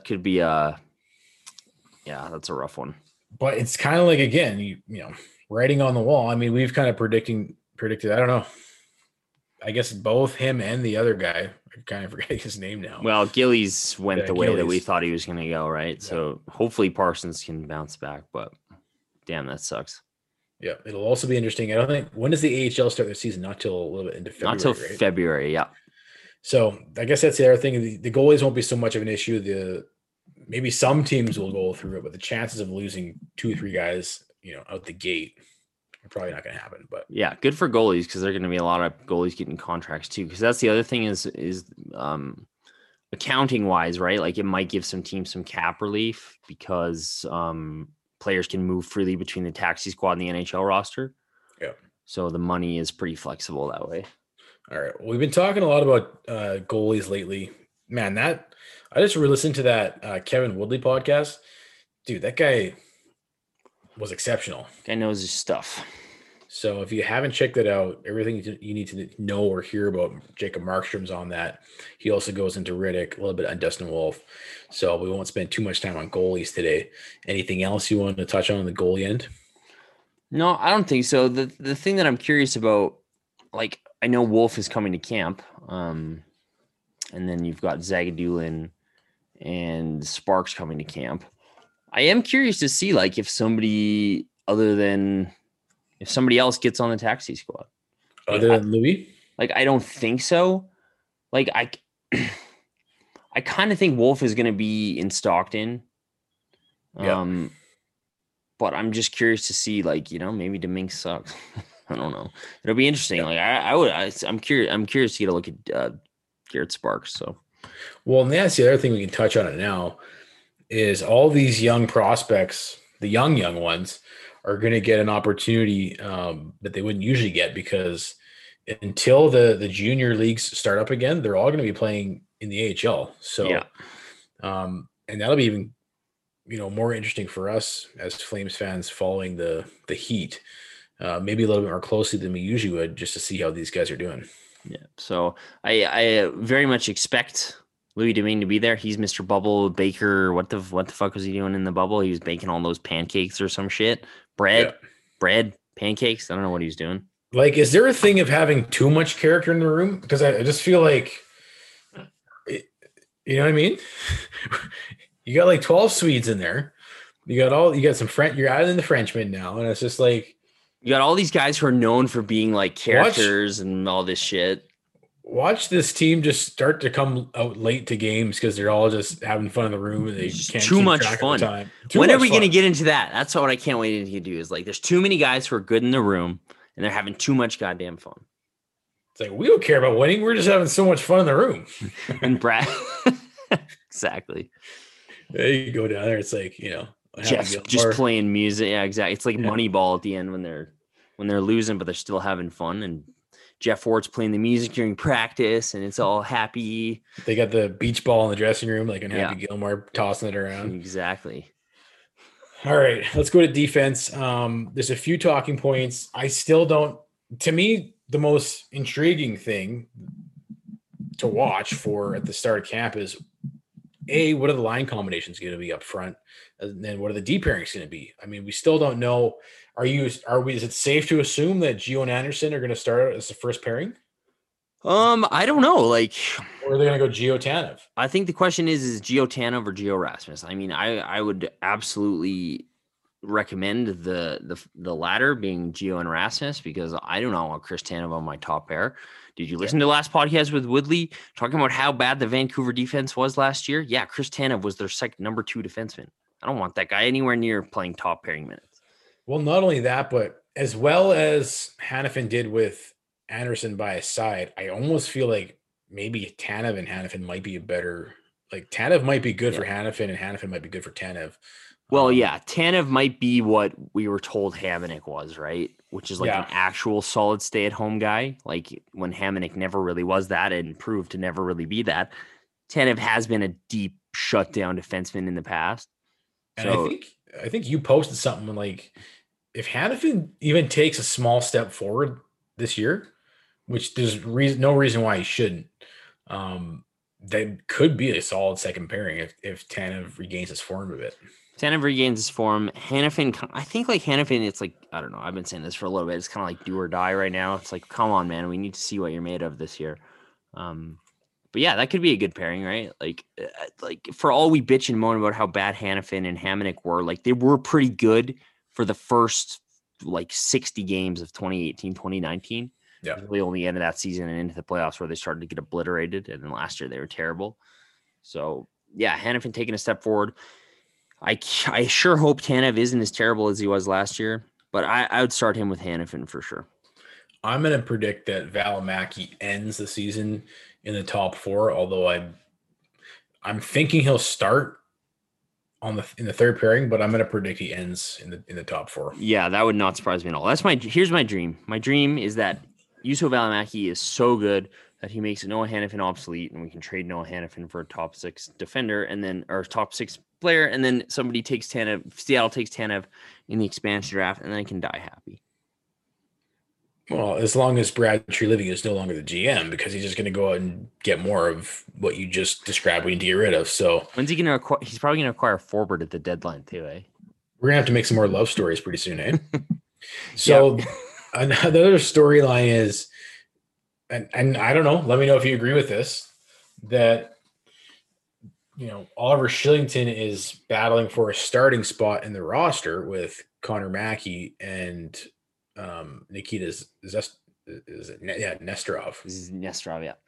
that's a rough one. But it's kind of like, again, writing on the wall. I mean, we've kind of predicted. I don't know. I guess both him and the other guy. I'm kind of forgetting his name now. Well, Gillies went the way that we thought he was going to go, right? Yeah. So hopefully Parsons can bounce back. But damn, that sucks. Yeah, it'll also be interesting. I don't think when does the AHL start their season? Not till a little bit into February. Not till February, yeah. So I guess that's the other thing. The goalies won't be so much of an issue. Maybe some teams will go through it, but the chances of losing 2 or 3 guys, out the gate, are probably not going to happen. But yeah, good for goalies because there are going to be a lot of goalies getting contracts too. Because that's the other thing is accounting wise, right? Like it might give some teams some cap relief because players can move freely between the taxi squad and the NHL roster. Yeah. So the money is pretty flexible that way. All right. Well, we've been talking a lot about goalies lately. Man, I just re-listened to that Kevin Woodley podcast. Dude, that guy was exceptional. Guy knows his stuff. So if you haven't checked it out, everything you need to know or hear about Jacob Markstrom's on that. He also goes into Riddick, a little bit on Dustin Wolf. So we won't spend too much time on goalies today. Anything else you want to touch on the goalie end? No, I don't think so. The thing that I'm curious about, I know Wolf is coming to camp, and then you've got Zagadulin and Sparks coming to camp. I am curious to see if somebody if somebody else gets on the taxi squad. Other than Louis? I don't think so. I kind of think Wolf is going to be in Stockton. Yeah. But I'm just curious to see, maybe Domingue sucks. I don't know. It'll be interesting. Yeah. I'm curious to get a look at Garrett Sparks. So, well, and that's the other thing we can touch on it now is all these young prospects, the young ones, are going to get an opportunity that they wouldn't usually get because until the junior leagues start up again, they're all going to be playing in the AHL. So, yeah. And that'll be even, more interesting for us as Flames fans following the Heat, maybe a little bit more closely than we usually would, just to see how these guys are doing. Yeah. So I very much expect Louis Domingue to be there. He's Mr. Bubble Baker. What the fuck was he doing in the bubble? He was baking all those pancakes or some shit. Bread, pancakes. I don't know what he was doing. Is there a thing of having too much character in the room? Because I just feel like, you know what I mean? You got 12 Swedes in there. You got some French. You're adding the Frenchman now, and it's just like You got all these guys who are known for being like characters and all this shit. watch this team just start to come out late to games because they're all just having fun in the room and they It's can't too keep much track fun. of the time. When are we going to get into that? That's what I can't wait to do. Is like there's too many guys who are good in the room and they're having too much goddamn fun. It's like we don't care about winning. We're just having so much fun in the room. And Brad, exactly. There you go down there. It's like Jeff's just playing music. Yeah, exactly. It's like Moneyball at the end when they're losing, but they're still having fun. And Jeff Ward's playing the music during practice, and it's all happy. They got the beach ball in the dressing room, like in Happy Gilmore, tossing it around. Exactly. All right, let's go to defense. There's a few talking points. I still don't. To me, the most intriguing thing to watch for at the start of camp is what are the line combinations going to be up front, and then what are the D pairings going to be? I mean, we still don't know. Is it safe to assume that Gio and Anderson are going to start out as the first pairing? I don't know. Like, or are they going to go Gio Tanev? I think the question is Gio Tanev or Gio Rasmus? I mean, I would absolutely recommend the latter being Gio and Rasmus because I do not want Chris Tanev on my top pair. Did you listen to the last podcast with Woodley talking about how bad the Vancouver defense was last year? Yeah, Chris Tanev was their number 2 defenseman. I don't want that guy anywhere near playing top pairing minutes. Well, not only that, but as well as Hanifin did with Anderson by his side, I almost feel like maybe Tanev and Hanifin might be Tanev might be good for Hanifin and Hanifin might be good for Tanev. Well, Tanev might be what we were told Hamonic was, right? Which is like an actual solid stay-at-home guy. Like when Hamonic never really was that and proved to never really be that. Tanev has been a deep shutdown defenseman in the past. And I think you posted something like if Hanifin even takes a small step forward this year, which there's no reason why he shouldn't, that could be a solid second pairing if Tanev regains his form a bit. Tanev regains his form. Hanifin, I think like Hanifin, it's like, I don't know. I've been saying this for a little bit. It's kind of like do or die right now. It's like, come on, man. We need to see what you're made of this year. But yeah, that could be a good pairing, right? Like for all we bitch and moan about how bad Hanifin and Hamonic were, like they were pretty good for the first like 60 games of 2018, 2019. Yeah. Really only end of that season and into the playoffs where they started to get obliterated. And then last year they were terrible. So yeah, Hanifin taking a step forward. I sure hope Tanev isn't as terrible as he was last year, but I would start him with Hanifin for sure. I'm going to predict that Valimaki ends the season in the top 4, although I'm thinking he'll start in the third pairing, but I'm going to predict he ends in the top 4. Yeah, that would not surprise me at all. Here's my dream. My dream is that Juuso Valimaki is so good that he makes Noah Hanifin obsolete, and we can trade Noah Hanifin for a top 6 defender, or top 6 player, and then somebody takes Tanev. Seattle takes Tanev in the expansion draft, and then I can die happy. Well, as long as Brad Treliving is no longer the GM, because he's just going to go out and get more of what you just described we need to get rid of. So when's he going to acquire? He's probably going to acquire Forbort at the deadline too, eh? We're going to have to make some more love stories pretty soon, eh? So another storyline is, and I don't know, let me know if you agree with this, that, Oliver Shillington is battling for a starting spot in the roster with Connor Mackey and Nikita Nesterov. This is Nesterov, yeah.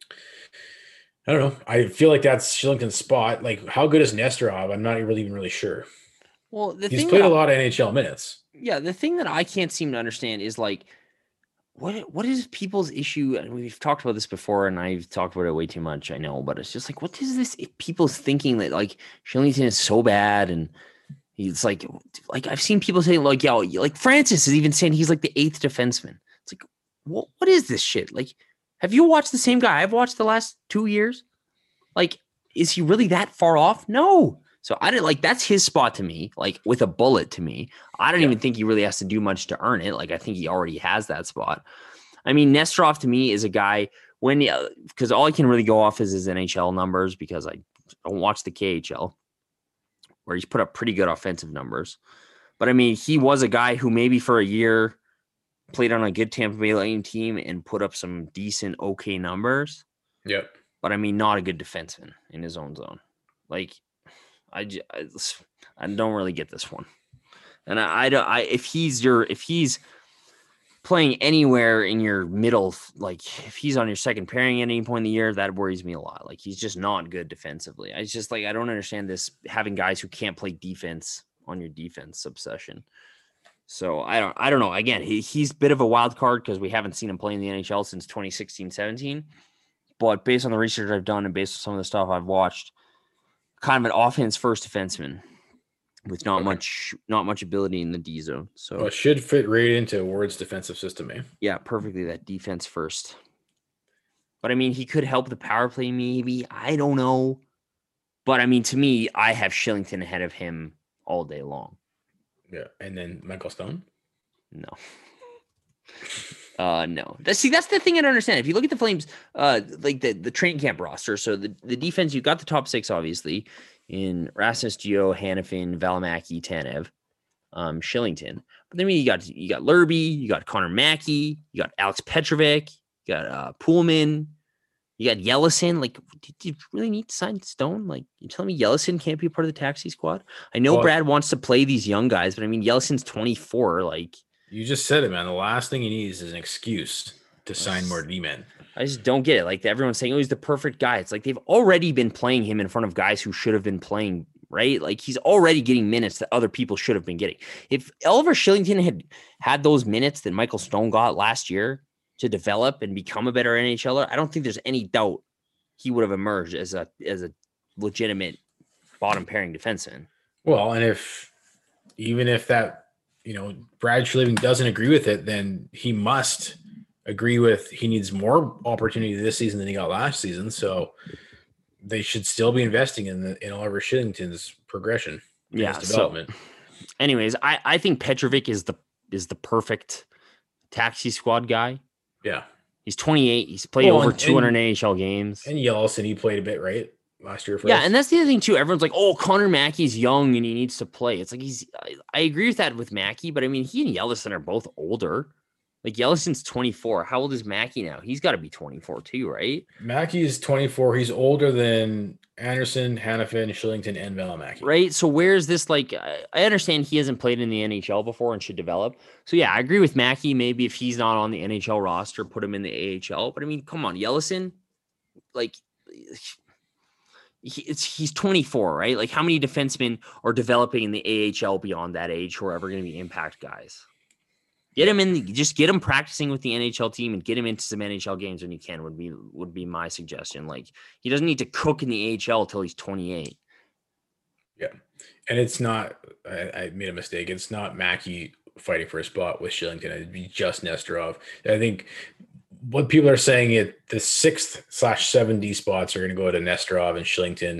I don't know. I feel like that's Shillington's spot. Like, how good is Nesterov? I'm not even really sure. Well, he's played a lot of NHL minutes. Yeah, the thing that I can't seem to understand is like, what is people's issue? And we've talked about this before, and I've talked about it way too much, I know, but it's just like, what is this? People's thinking that like Shillington is so bad, and he's like I've seen people saying like, yeah, like Francis is even saying he's like the 8th defenseman. It's like, what is this shit? Like, have you watched the same guy I've watched the last 2 years? Like, is he really that far off? No. So I didn't like, that's his spot to me, like with a bullet to me. I don't even think he really has to do much to earn it. Like, I think he already has that spot. I mean, Nesterov to me is a guy because all I can really go off is his NHL numbers because I don't watch the KHL, where he's put up pretty good offensive numbers. But I mean, he was a guy who maybe for a year played on a good Tampa Bay Lightning team and put up some decent, okay numbers. Yep. But I mean, not a good defenseman in his own zone. Like, I don't really get this one. And if he's playing anywhere in your middle, like if he's on your second pairing at any point in the year, that worries me a lot. Like he's just not good defensively. I just I don't understand this having guys who can't play defense on your defense obsession. So I don't know. Again, he's a bit of a wild card because we haven't seen him play in the NHL since 2016-17. But based on the research I've done and based on some of the stuff I've watched, kind of an offense first defenseman with not much ability in the D zone. So it should fit right into Ward's defensive system, eh? Yeah, perfectly. That defense first. But I mean, he could help the power play, maybe. I don't know. But I mean, to me, I have Shillington ahead of him all day long. Yeah, and then Michael Stone? No. No. That's the thing I don't understand. If you look at the Flames, like the training camp roster, so the defense, you got the top six, obviously, in Rasmus, Gio, Hanifin, Valimaki, Tanev, Shillington. But then you got Lurby, you got Connor Mackey, you got Alex Petrovic, you got Pullman, you got Yellison. Like, do you really need to sign Stone? Like, you're telling me Yellison can't be a part of the taxi squad? I know Brad wants to play these young guys, but I mean, Yellison's 24. Like, you just said it, man. The last thing he needs is an excuse to sign more D-men. I just don't get it. Like, everyone's saying, oh, he's the perfect guy. It's like they've already been playing him in front of guys who should have been playing, right? Like, he's already getting minutes that other people should have been getting. If Oliver Shillington had those minutes that Michael Stone got last year to develop and become a better NHLer, I don't think there's any doubt he would have emerged as a legitimate bottom pairing defenseman. Well, and even if that, Brad Shillington doesn't agree with it, then he must agree with he needs more opportunity this season than he got last season. So they should still be investing in Oliver Shillington's progression, his development. So, anyways, I think Petrovic is the perfect taxi squad guy. Yeah. He's 28. He's played over 200 NHL games. And Yellison, he played a bit, right? Last year for us. Yeah, and that's the other thing, too. Everyone's like, oh, Connor Mackey's young and he needs to play. It's like I agree with that with Mackey, but I mean, he and Yellison are both older. Like, Yellison's 24. How old is Mackey now? He's got to be 24, too, right? Mackey is 24. He's older than Anderson, Hanifin, Shillington, and Valimaki. Right. So where's this, like, I understand he hasn't played in the NHL before and should develop. So yeah, I agree with Mackey. Maybe if he's not on the NHL roster, put him in the AHL. But I mean, come on, Yellison, like, he's 24, right? Like, how many defensemen are developing in the AHL beyond that age who are ever going to be impact guys? Get him practicing with the NHL team and get him into some NHL games when you can would be my suggestion. Like, he doesn't need to cook in the AHL till he's 28. Yeah. And it's not, I made a mistake. It's not Mackey fighting for a spot with Shillington. It'd be just Nesterov. I think what people are saying the 6/7 D spots are going to go to Nesterov and Shillington.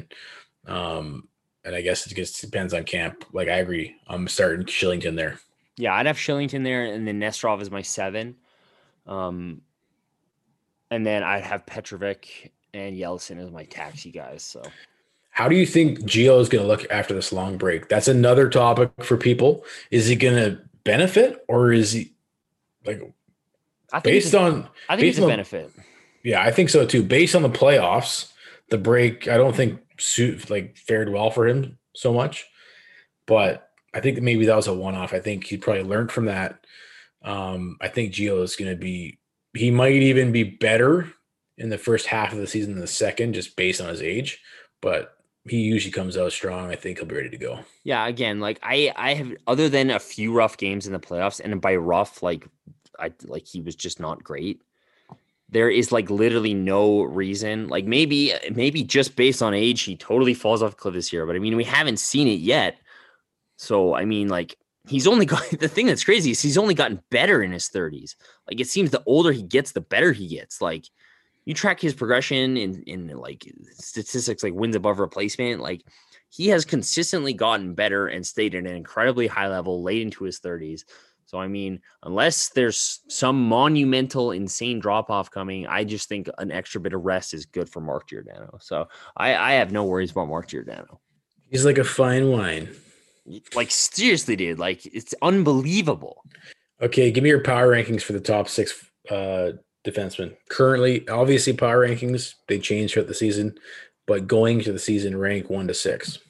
And I guess it just depends on camp. Like, I agree. I'm starting Shillington there. Yeah, I'd have Shillington there, and then Nesterov is my 7. And then I'd have Petrovic and Yellison as my taxi guys. So, how do you think Gio is going to look after this long break? That's another topic for people. Is he going to benefit, or is he like? I think it's a benefit. Yeah, I think so too. Based on the playoffs, the break, I don't think fared well for him so much, but I think maybe that was a one-off. I think he probably learned from that. I think Gio is going to he might even be better in the first half of the season than the second, just based on his age, but he usually comes out strong. I think he'll be ready to go. Yeah. Again, like I have, other than a few rough games in the playoffs, and by rough, he was just not great. There is literally no reason, maybe just based on age, he totally falls off the cliff this year, but I mean, we haven't seen it yet. So, I mean, he's only got, the thing that's crazy is he's only gotten better in his 30s. Like, it seems the older he gets, the better he gets. Like, you track his progression in statistics like wins above replacement. Like, he has consistently gotten better and stayed at an incredibly high level late into his 30s. So, I mean, unless there's some monumental, insane drop-off coming, I just think an extra bit of rest is good for Mark Giordano. So, I have no worries about Mark Giordano. He's like a fine wine. Like, seriously, dude, it's unbelievable. Okay, give me your power rankings for the top 6 defensemen. Currently, obviously, power rankings, they change throughout the season, but going to the season, rank 1 to 6.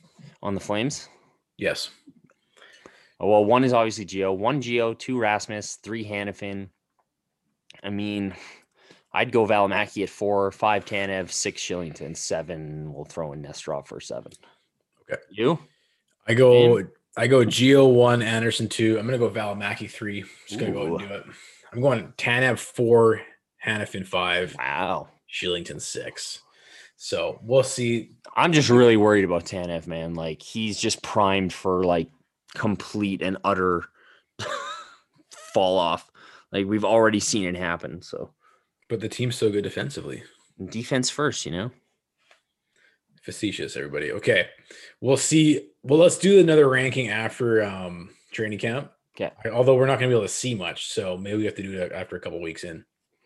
on the Flames? Yes. Oh, well, one is obviously Geo. 1 Geo, 2 Rasmus, 3 Hannafin. I mean, I'd go Valimaki at 4, 5 Tanev, 6 Shillington, 7. We'll throw in Nesterov for 7. Okay. You? I go Geo 1, Anderson 2. I'm gonna go Valimaki 3. Just gonna go ahead and do it. I'm going Tanev 4, Hannafin 5. Wow. Shillington 6. So we'll see. I'm just really worried about Tanev, man. Like, he's just primed for like complete and utter fall off. Like, we've already seen it happen. So, But the team's so good defensively. defense first, you know. Facetious, everybody. Okay. We'll see. Well, let's do another ranking after training camp. Okay. Although we're not going to be able to see much. So maybe we have to do that after a couple weeks in.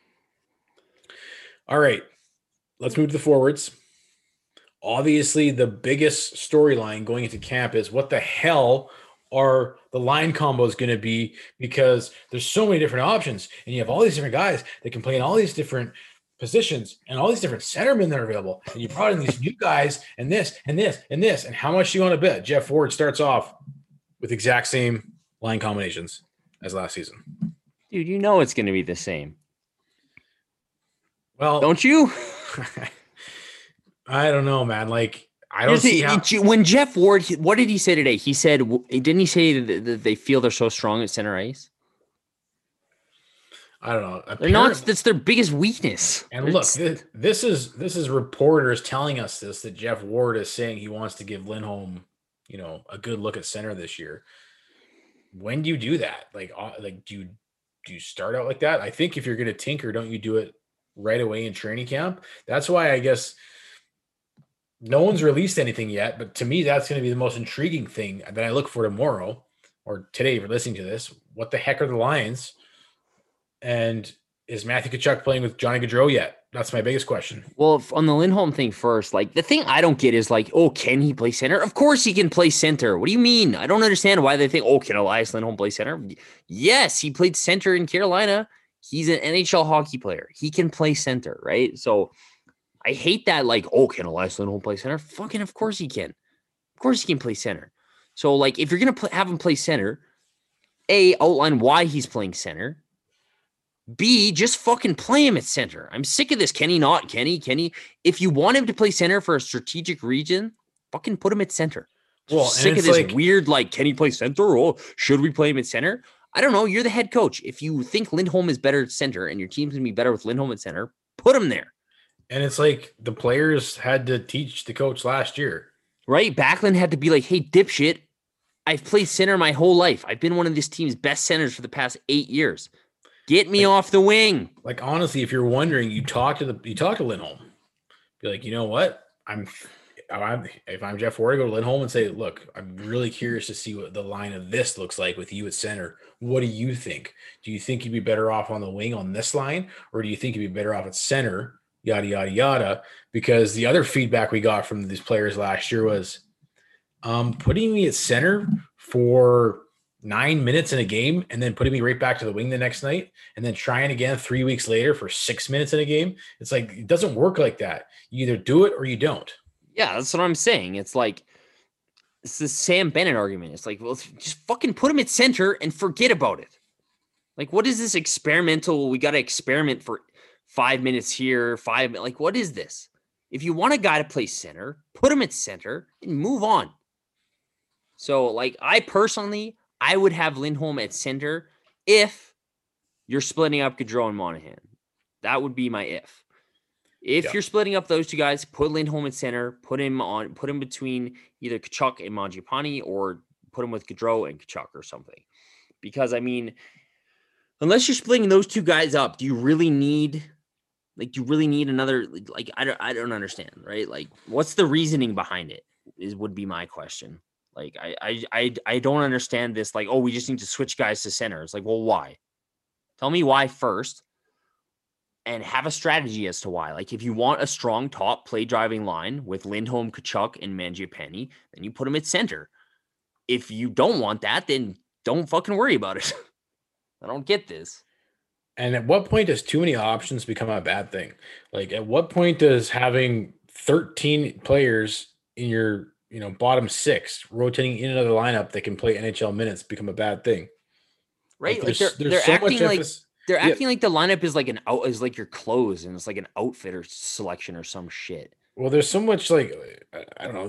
All right. Let's move to the forwards. Obviously, the biggest storyline going into camp is what the hell are the line combos going to be, because there's so many different options and you have all these different guys that can play in all these different positions and all these different centermen that are available. And you brought in these new guys and this and this and this. And how much do you want to bet Jeff Ward starts off with exact same line combinations as last season? Dude, you know it's going to be the same. Well, Don't you? I don't know, man. Like, I don't see how. When Jeff Ward, what did he say today? He said, didn't he say that they feel they're so strong at center ice? I don't know. They're not. That's their biggest weakness. And look, this is reporters telling us this, that Jeff Ward is saying he wants to give Lindholm, a good look at center this year. When do you do that? Like do you start out like that? I think if you're going to tinker, don't you do it right away in training camp? That's why I guess no one's released anything yet. But to me, that's going to be the most intriguing thing that I look for tomorrow or today. If you're listening to this, what the heck are the Lions? And is Matthew Tkachuk playing with Johnny Gaudreau yet? That's my biggest question. Well, on the Lindholm thing first, like the thing I don't get is like, oh, can he play center? Of course he can play center. What do you mean? I don't understand why they think, oh, can Elias Lindholm play center? Yes, he played center in Carolina. He's an NHL hockey player. He can play center, right? So I hate that, like, oh, can Elias Lindholm play center? Fucking, of course he can. Of course he can play center. So, like, if you're going to have him play center, A, outline why he's playing center. B, just fucking play him at center. I'm sick of this. Can he not? Can he? If you want him to play center for a strategic region, fucking put him at center. Well, sick of this weird, like, can he play center? Oh, should we play him at center? I don't know. You're the head coach. If you think Lindholm is better at center and your team's going to be better with Lindholm at center, put him there. And it's like the players had to teach the coach last year. Right? Backlund had to be like, hey, dipshit, I've played center my whole life. I've been one of this team's best centers for the past 8 years. Get me off the wing. Like, honestly, if you're wondering, you talk to Lindholm. Be like, you know what? If I'm Jeff Ward, I go to Lindholm and say, look, I'm really curious to see what the line of this looks like with you at center. What do you think? Do you think you'd be better off on the wing on this line? Or do you think you'd be better off at center? Yada, yada, yada. Because the other feedback we got from these players last year was putting me at center for 9 minutes in a game and then putting me right back to the wing the next night and then trying again 3 weeks later for 6 minutes in a game. It's like, it doesn't work like that. You either do it or you don't. Yeah, that's what I'm saying. It's like, it's the Sam Bennett argument. It's like, well, just fucking put him at center and forget about it. Like, what is this experimental? We got to experiment for 5 minutes here, 5 minutes. Like, what is this? If you want a guy to play center, put him at center and move on. So, like, I would have Lindholm at center if you're splitting up Gaudreau and Monahan. That would be my if. If you're splitting up those two guys, put Lindholm at center, put him between either Tkachuk and Mangiapane, or put him with Gaudreau and Tkachuk or something. Because, I mean, unless you're splitting those two guys up, do you really need another, like, I don't understand, right? Like, what's the reasoning behind it would be my question. Like, I don't understand this. Like, oh, we just need to switch guys to center. It's like, well, why? Tell me why first, and have a strategy as to why. Like, if you want a strong top play driving line with Lindholm, Tkachuk, and Mangiapane, then you put them at center. If you don't want that, then don't fucking worry about it. I don't get this. And at what point does too many options become a bad thing? Like, at what point does having 13 players in your bottom six, rotating in another lineup that can play NHL minutes become a bad thing. Right? Like there's they're so much acting like emphasis. they're Yeah. acting like the lineup is like your clothes and it's like an outfit or selection or some shit. Well, there's so much like I don't know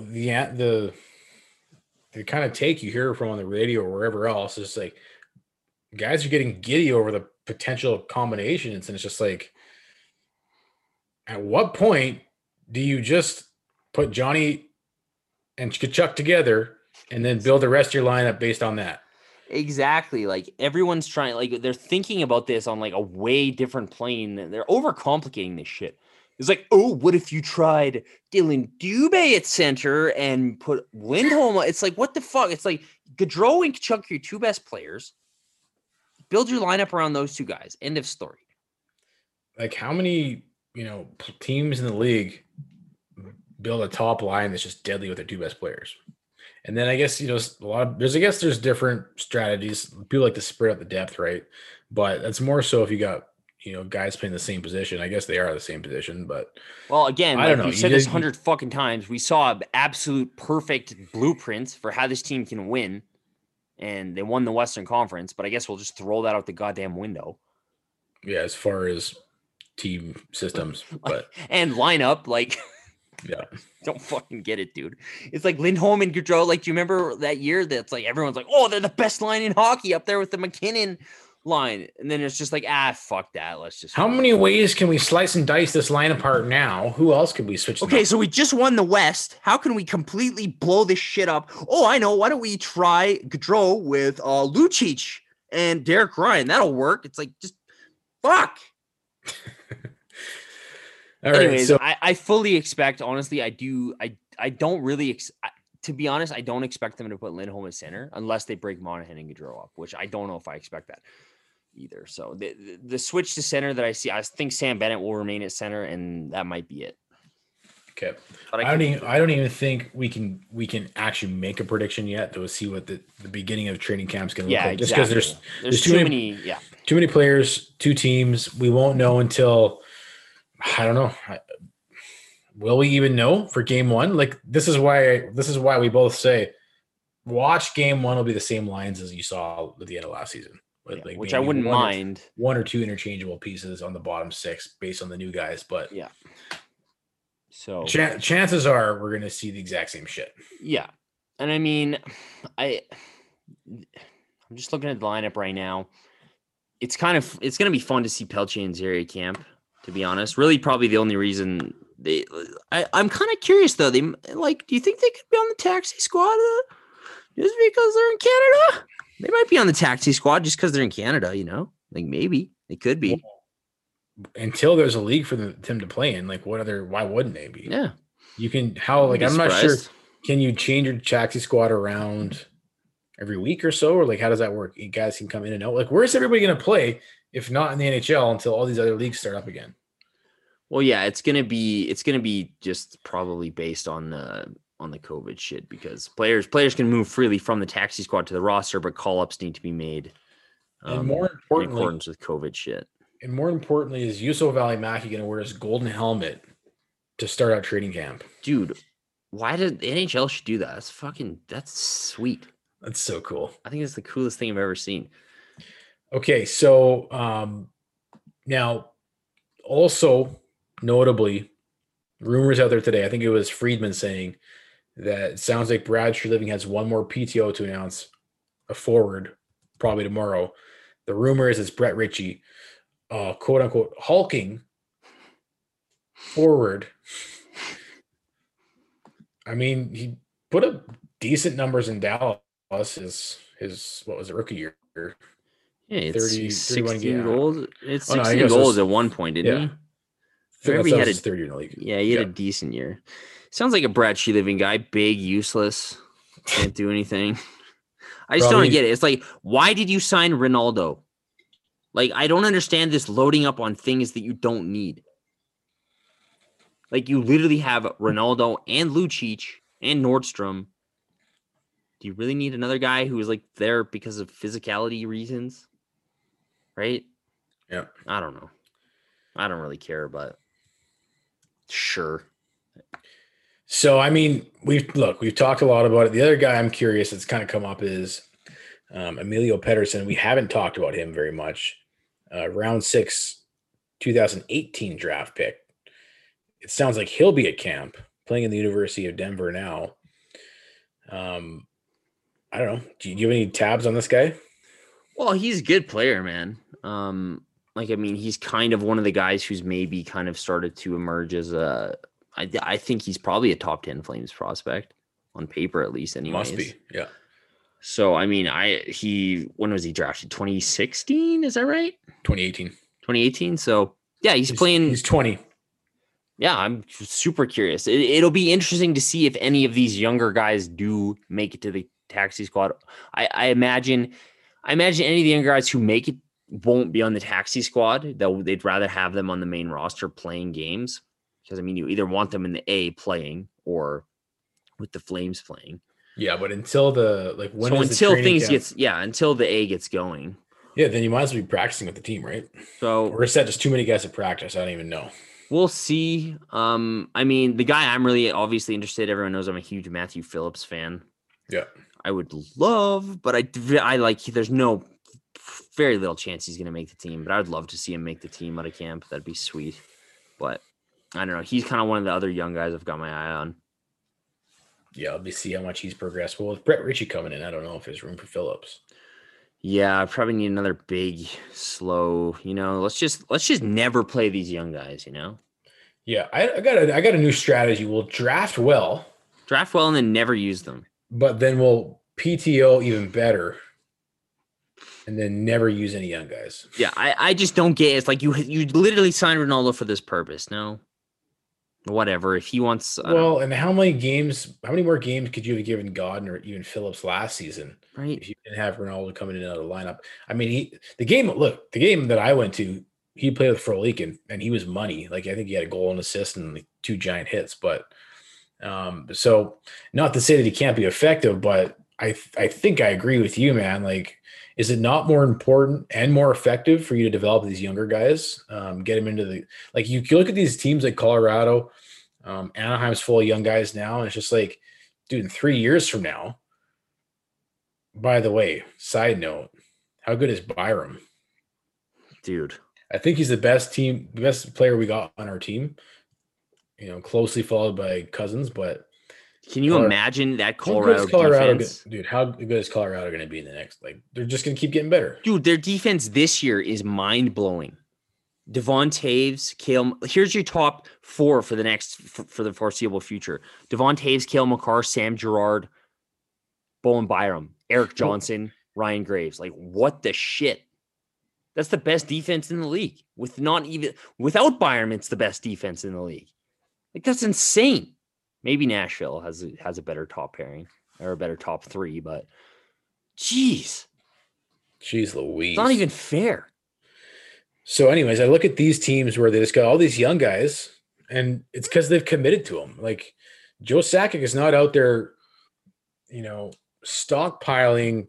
the kind of take you hear from on the radio or wherever else is like guys are getting giddy over the potential combinations, and it's just like, at what point do you just put Johnny and Tkachuk together and then build the rest of your lineup based on that? Exactly. Like everyone's trying, like they're thinking about this on like a way different plane. They're overcomplicating this shit. It's like, oh, what if you tried Dylan Dubé at center and put Lindholm? It's like, what the fuck? It's like Gaudreau and Tkachuk are your two best players. Build your lineup around those two guys. End of story. Like how many, teams in the league build a top line that's just deadly with their two best players? And then I guess, there's different strategies. People like to spread out the depth, right? But that's more so if you got, guys playing the same position. I guess they are the same position, but well, again, I don't know. We've said this 100 fucking times. We saw absolute perfect blueprints for how this team can win, and they won the Western Conference. But I guess we'll just throw that out the goddamn window. Yeah, as far as team systems, but and lineup, like. Yeah. Don't fucking get it, dude. It's like Lindholm and Gaudreau. Like, do you remember that year that's like everyone's like, oh, they're the best line in hockey up there with the McKinnon line. And then it's just like, fuck that. Let's just. How many ways can we slice and dice this line apart now? Who else could we switch? Okay, so we just won the West. How can we completely blow this shit up? Oh, I know. Why don't we try Gaudreau with Lucic and Derek Ryan? That'll work. It's like, just fuck. All right, anyways, so I fully expect, honestly, I don't really, to be honest, I don't expect them to put Lindholm at center unless they break Monahan and Gaudreau up, which I don't know if I expect that either. So the switch to center that I see, I think Sam Bennett will remain at center, and that might be it. Okay, but I don't even think we can actually make a prediction yet. To see what the beginning of training camps going to look like. Just because there's too many players, two teams. We won't know until. I don't know. Will we even know for game one? Like this is why we both say watch game one will be the same lines as you saw at the end of last season. Like which I wouldn't mind. One or two interchangeable pieces on the bottom six based on the new guys, but yeah. So chances are we're going to see the exact same shit. Yeah. And I mean, I'm just looking at the lineup right now. It's going to be fun to see Pelche and Zary camp. To be honest, really, probably the only reason I'm kind of curious though. Do you think they could be on the taxi squad just because they're in Canada? They might be on the taxi squad just because they're in Canada. Like maybe they could be. Well, until there's a league for them to play in, like why wouldn't they be? Yeah, you can. I'm not sure. Can you change your taxi squad around every week or so, or like how does that work? You guys can come in and out. Like where's everybody going to play? If not in the NHL until all these other leagues start up again. Well, yeah, it's gonna be just probably based on the COVID shit because players can move freely from the taxi squad to the roster, but call-ups need to be made. And more importantly, in accordance with COVID shit. And more importantly, is Juuso Välimäki going to wear his golden helmet to start out training camp? Dude, why did the NHL should do that? That's sweet. That's so cool. I think it's the coolest thing I've ever seen. Okay, so now also notably, rumors out there today, I think it was Friedman saying that it sounds like Brad Treliving has one more PTO to announce, a forward, probably tomorrow. The rumor is it's Brett Ritchie, quote unquote, hulking forward. I mean, he put up decent numbers in Dallas. His what was it, rookie year? Yeah, it's 16 goals. It's 16 16 goals at one point, didn't he? Maybe he had a 30 in the league. Yeah, he had a decent year. Sounds like a Brad Treliving guy, big, useless, can't do anything. I just don't get it. It's like, why did you sign Ronaldo? Like, I don't understand this loading up on things that you don't need. Like, you literally have Ronaldo and Lucic and Nordstrom. Do you really need another guy who is like there because of physicality reasons? Right? Yeah. I don't know. I don't really care, but sure. So, I mean, we've talked a lot about it. The other guy I'm curious that's kind of come up is Emilio Pedersen. We haven't talked about him very much. Round 6, 2018 draft pick. It sounds like he'll be at camp playing in the University of Denver now. I don't know. Do you have any tabs on this guy? Well, he's a good player, man. He's kind of one of the guys who's maybe kind of started to emerge as I think he's probably a top 10 Flames prospect on paper, at least. Anyways. Must be, yeah. So, I mean, when was he drafted? 2016? Is that right? 2018. 2018. So, yeah, he's playing. He's 20. Yeah, I'm super curious. It'll be interesting to see if any of these younger guys do make it to the taxi squad. I imagine any of the younger guys who make it won't be on the taxi squad. They'd rather have them on the main roster playing games. Because, I mean, you either want them in the A playing or with the Flames playing. Yeah, but until the until the A gets going. Yeah, then you might as well be practicing with the team, right? So or is that just too many guys to practice? I don't even know. We'll see. I mean, the guy I'm really obviously interested. Everyone knows I'm a huge Matthew Phillips fan. Yeah, I would love, but I like. There's no very little chance he's going to make the team. But I would love to see him make the team out of camp. That'd be sweet. But I don't know. He's kind of one of the other young guys I've got my eye on. Yeah, let me see how much he's progressed. Well, with Brett Ritchie coming in, I don't know if there's room for Phillips. Yeah, I probably need another big, slow. Let's just never play these young guys. Yeah, I got a new strategy. We'll draft well, and then never use them. But then we'll PTO even better, and then never use any young guys. Yeah, I just don't get it. It's like you literally signed Ronaldo for this purpose. No, whatever. If he wants, and how many more games could you have given Godin or even Phillips last season? Right. If you didn't have Ronaldo coming in and out of the lineup. I mean, the game that I went to, he played with Frolik and he was money. Like, I think he had a goal and assist and like 2 giant hits. But so not to say that he can't be effective, but I think I agree with you, man. Like, is it not more important and more effective for you to develop these younger guys? Get them into you look at these teams like Colorado, Anaheim's full of young guys now. And it's just like, dude, in 3 years from now, by the way, side note, how good is Byram? Dude, I think he's the best player we got on our team. Closely followed by Cousins, but can you imagine that Colorado defense? Dude, how good is Colorado going to be in the next? They're just going to keep getting better. Dude, their defense this year is mind-blowing. Devon Taves, Cale. Here's your top 4 for the foreseeable future. Devon Taves, Cale Makar, Sam Girard, Bowen Byram, Eric Johnson, Ryan Graves. Like, what the shit? That's the best defense in the league. Without Byram, it's the best defense in the league. Like, that's insane. Maybe Nashville has a better top pairing or a better top 3, but jeez Louise. It's not even fair. So anyways, I look at these teams where they just got all these young guys, and it's because they've committed to them. Like, Joe Sakic is not out there, stockpiling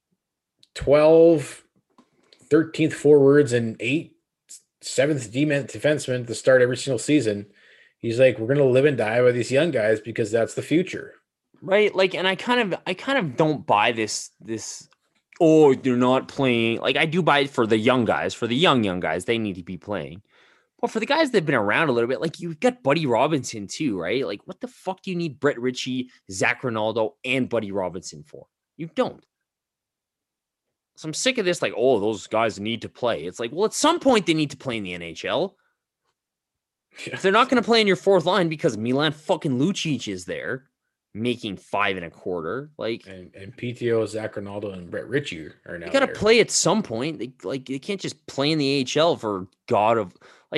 12, 13th forwards and 8 7th defensemen to start every single season. He's like, we're going to live and die by these young guys because that's the future. Right. Like, and I kind of don't buy this, oh, they're not playing. Like, I do buy it for the young guys, for the young guys, they need to be playing. But for the guys that have been around a little bit, like, you've got Buddy Robinson too, right? Like, what the fuck do you need Brett Ritchie, Zach Ronaldo, and Buddy Robinson for? You don't. So I'm sick of this, like, oh, those guys need to play. It's like, well, at some point they need to play in the NHL. Yeah. If they're not going to play in your 4th line because Milan fucking Lucic is there making 5.25, like, and PTO, Zach Ronaldo, and Brett Ritchie are now. They got to play at some point. They can't just play in the AHL for God of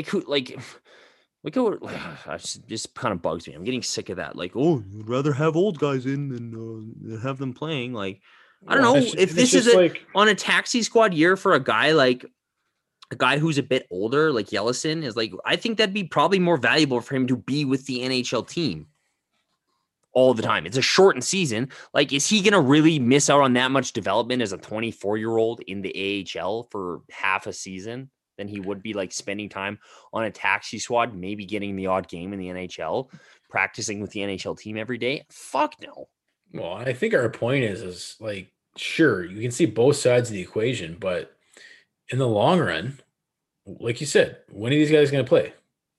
just kind of bugs me. I'm getting sick of that. Like, oh, you'd rather have old guys in than have them playing. Like, I don't know if this is on a taxi squad year for a guy who's a bit older, like Yellison is like, I think that'd be probably more valuable for him to be with the NHL team all the time. It's a shortened season. Like, is he going to really miss out on that much development as a 24-year-old in the AHL for half a season? than he would be like spending time on a taxi squad, maybe getting the odd game in the NHL, practicing with the NHL team every day. Fuck no. Well, I think our point is like, sure, you can see both sides of the equation, but in the long run, like you said, when are these guys going to play?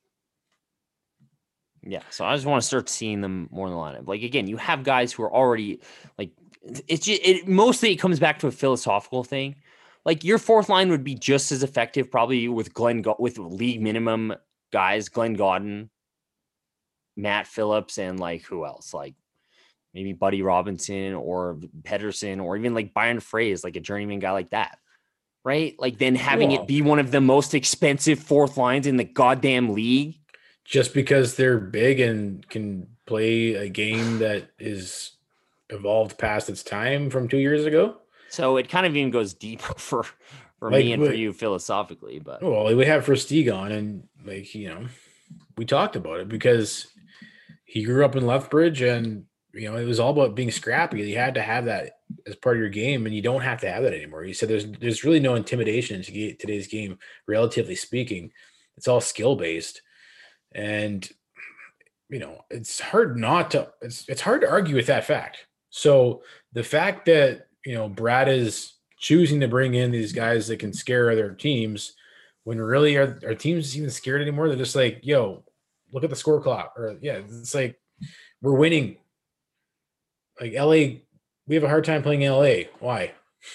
Yeah, so I just want to start seeing them more in the lineup. Like, again, you have guys who are already like, it's just, mostly it comes back to a philosophical thing. Like, your fourth line would be just as effective probably with with league minimum guys, Glenn Gaudin, Matt Phillips, and like who else? Like maybe Buddy Robinson or Pedersen, or even like Byron Frais, like a journeyman guy like that. Right? Like, then having it be one of the most expensive fourth lines in the goddamn league. Just because they're big and can play a game that is evolved past its time from 2 years ago. So it kind of even goes deeper for like, me and for you philosophically. But well, we have Versteeg on, and like, you know, we talked about it because he grew up in Lethbridge, and you know, it was all about being scrappy. You had to have that as part of your game, and you don't have to have that anymore. He said there's really no intimidation in today's game, relatively speaking. It's all skill based. And, you know, it's hard to argue with that fact. So the fact that, you know, Brad is choosing to bring in these guys that can scare other teams, when really our teams even scared anymore? They're just like, yo, look at the score clock. Or yeah, it's like we're winning. Like LA, we have a hard time playing in LA. Why?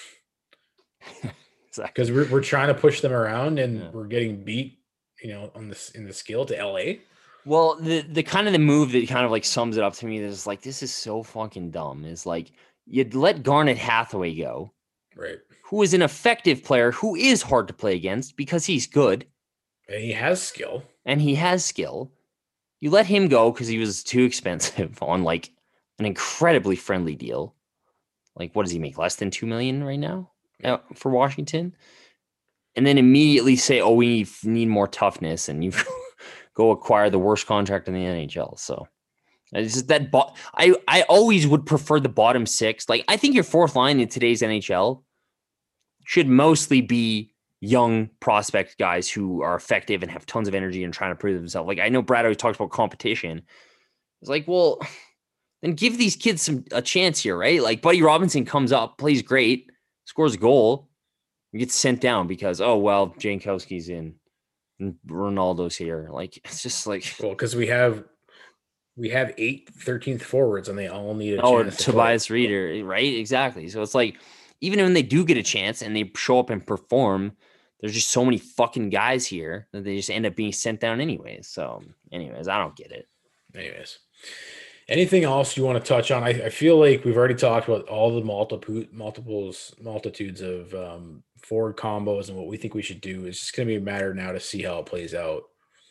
Because we're trying to push them around, and we're getting beat, you know, in the skill to LA. Well, the kind of the move that kind of like sums it up to me is like, this is so fucking dumb, is like, you'd let Garnet Hathaway go, right? Who is an effective player, who is hard to play against because he's good. And he has skill. You let him go because he was too expensive on like an incredibly friendly deal. Like, what does he make? Less than $2 million right now for Washington? And then immediately say, oh, we need more toughness, and you go acquire the worst contract in the NHL. So it's just that I always would prefer the bottom six. Like, I think your fourth line in today's NHL should mostly be young prospect guys who are effective and have tons of energy and trying to prove themselves. Like, I know Brad always talks about competition. It's like, well, then give these kids a chance here, right? Like, Buddy Robinson comes up, plays great, scores a goal, gets sent down because, oh, well, Jankowski's in and Ronaldo's here. Like, it's just like, well, because we have 8 13th forwards, and they all need a chance. Tobias Reeder, right? Exactly. So it's like, even when they do get a chance and they show up and perform, there's just so many fucking guys here that they just end up being sent down anyways. So anyways, I don't get it. Anyways, anything else you want to touch on? I feel like we've already talked about all the multitudes of forward combos and what we think we should do. It's just going to be a matter now to see how it plays out.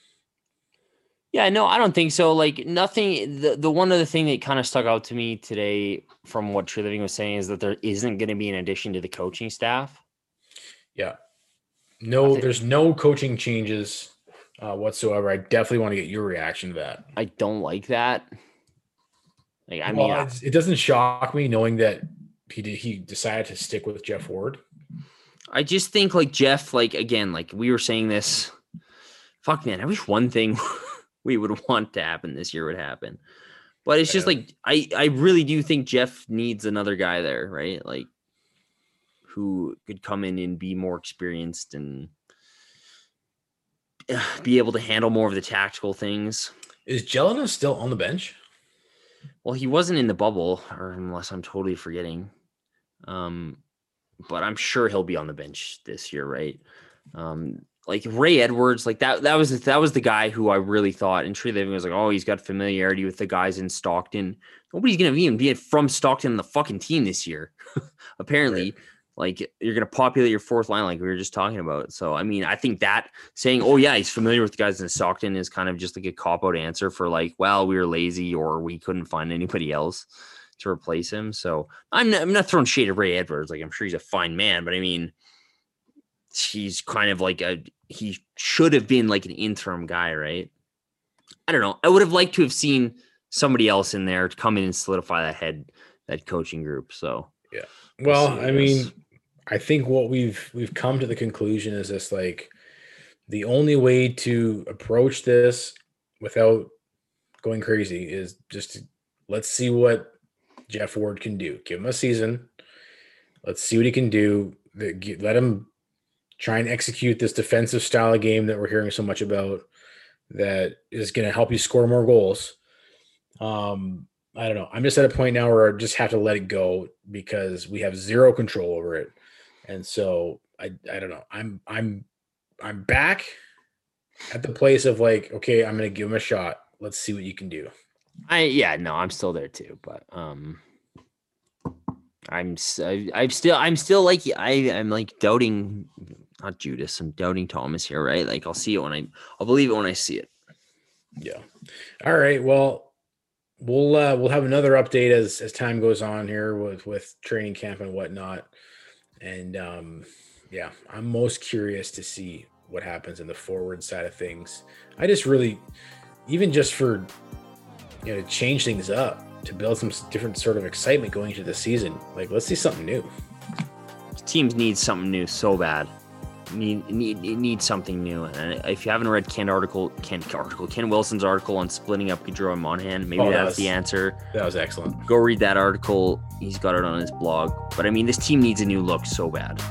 Yeah, no, I don't think so. Like, nothing. The one other thing that kind of stuck out to me today from what True Living was saying is that there isn't going to be an addition to the coaching staff. Yeah. No, there's no coaching changes whatsoever. I definitely want to get your reaction to that. I don't like that. Like, I mean, it doesn't shock me knowing that he decided to stick with Jeff Ward. I just think, like, Jeff, like, again, like we were saying this, fuck, man, I wish one thing we would want to happen this year would happen. But it's just like, I really do think Jeff needs another guy there, right? Like, who could come in and be more experienced and be able to handle more of the tactical things. Is Jelena still on the bench? Well, he wasn't in the bubble, or unless I'm totally forgetting. But I'm sure he'll be on the bench this year, right? Like Ray Edwards, like that was the guy who I really thought, and Tree Living was like, oh, he's got familiarity with the guys in Stockton. Nobody's gonna even be from Stockton on the fucking team this year. Apparently, right. Like, you're gonna populate your fourth line, like we were just talking about. So, I mean, I think that saying, oh yeah, he's familiar with the guys in Stockton is kind of just like a cop-out answer for like, well, we were lazy or we couldn't find anybody else to replace him. So I'm not throwing shade at Ray Edwards. Like, I'm sure he's a fine man, but I mean, he's kind of like he should have been like an interim guy, right? I don't know. I would have liked to have seen somebody else in there to come in and solidify that coaching group. So yeah. Well, I mean, I think what we've come to the conclusion is this, like, the only way to approach this without going crazy is just let's see what Jeff Ward can do. Give him a season. Let's see what he can do. Let him try and execute this defensive style of game that we're hearing so much about that is going to help you score more goals. I don't know. I'm just at a point now where I just have to let it go because we have zero control over it. And so I don't know. I'm back at the place of like, okay, I'm going to give him a shot. Let's see what you can do. I'm still there too, but I'm still like I'm like doubting, not Judas. I'm doubting Thomas here, right? Like I'll believe it when I see it. Yeah. All right. Well, we'll have another update as time goes on here with training camp and whatnot. And I'm most curious to see what happens in the forward side of things. I just really, even just for to change things up, to build some different sort of excitement going into the season. Like, let's see something new. Teams need something new so bad. Need something new. And if you haven't read Ken Wilson's article on splitting up Gaudreau and Monahan, maybe that's the answer. That was excellent. Go read that article. He's got it on his blog. But I mean, this team needs a new look so bad.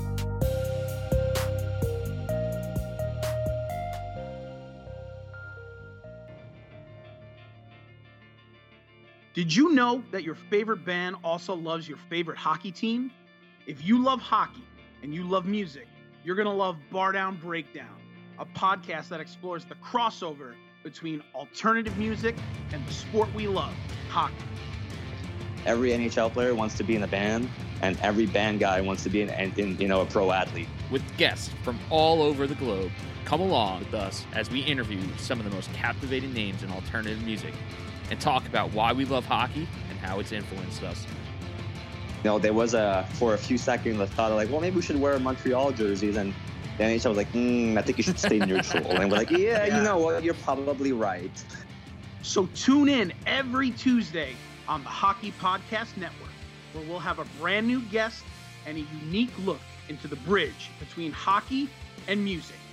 Did you know that your favorite band also loves your favorite hockey team? If you love hockey and you love music, you're going to love Bar Down Breakdown, a podcast that explores the crossover between alternative music and the sport we love, hockey. Every NHL player wants to be in a band, and every band guy wants to be in a pro athlete. With guests from all over the globe, come along with us as we interview some of the most captivating names in alternative music and talk about why we love hockey and how it's influenced us. There was for a few seconds, I thought like, well, maybe we should wear Montreal jerseys, and the NHL was like, I think you should stay neutral. And we're like, yeah, you know what, you're probably right. So tune in every Tuesday on the Hockey Podcast Network, where we'll have a brand new guest and a unique look into the bridge between hockey and music.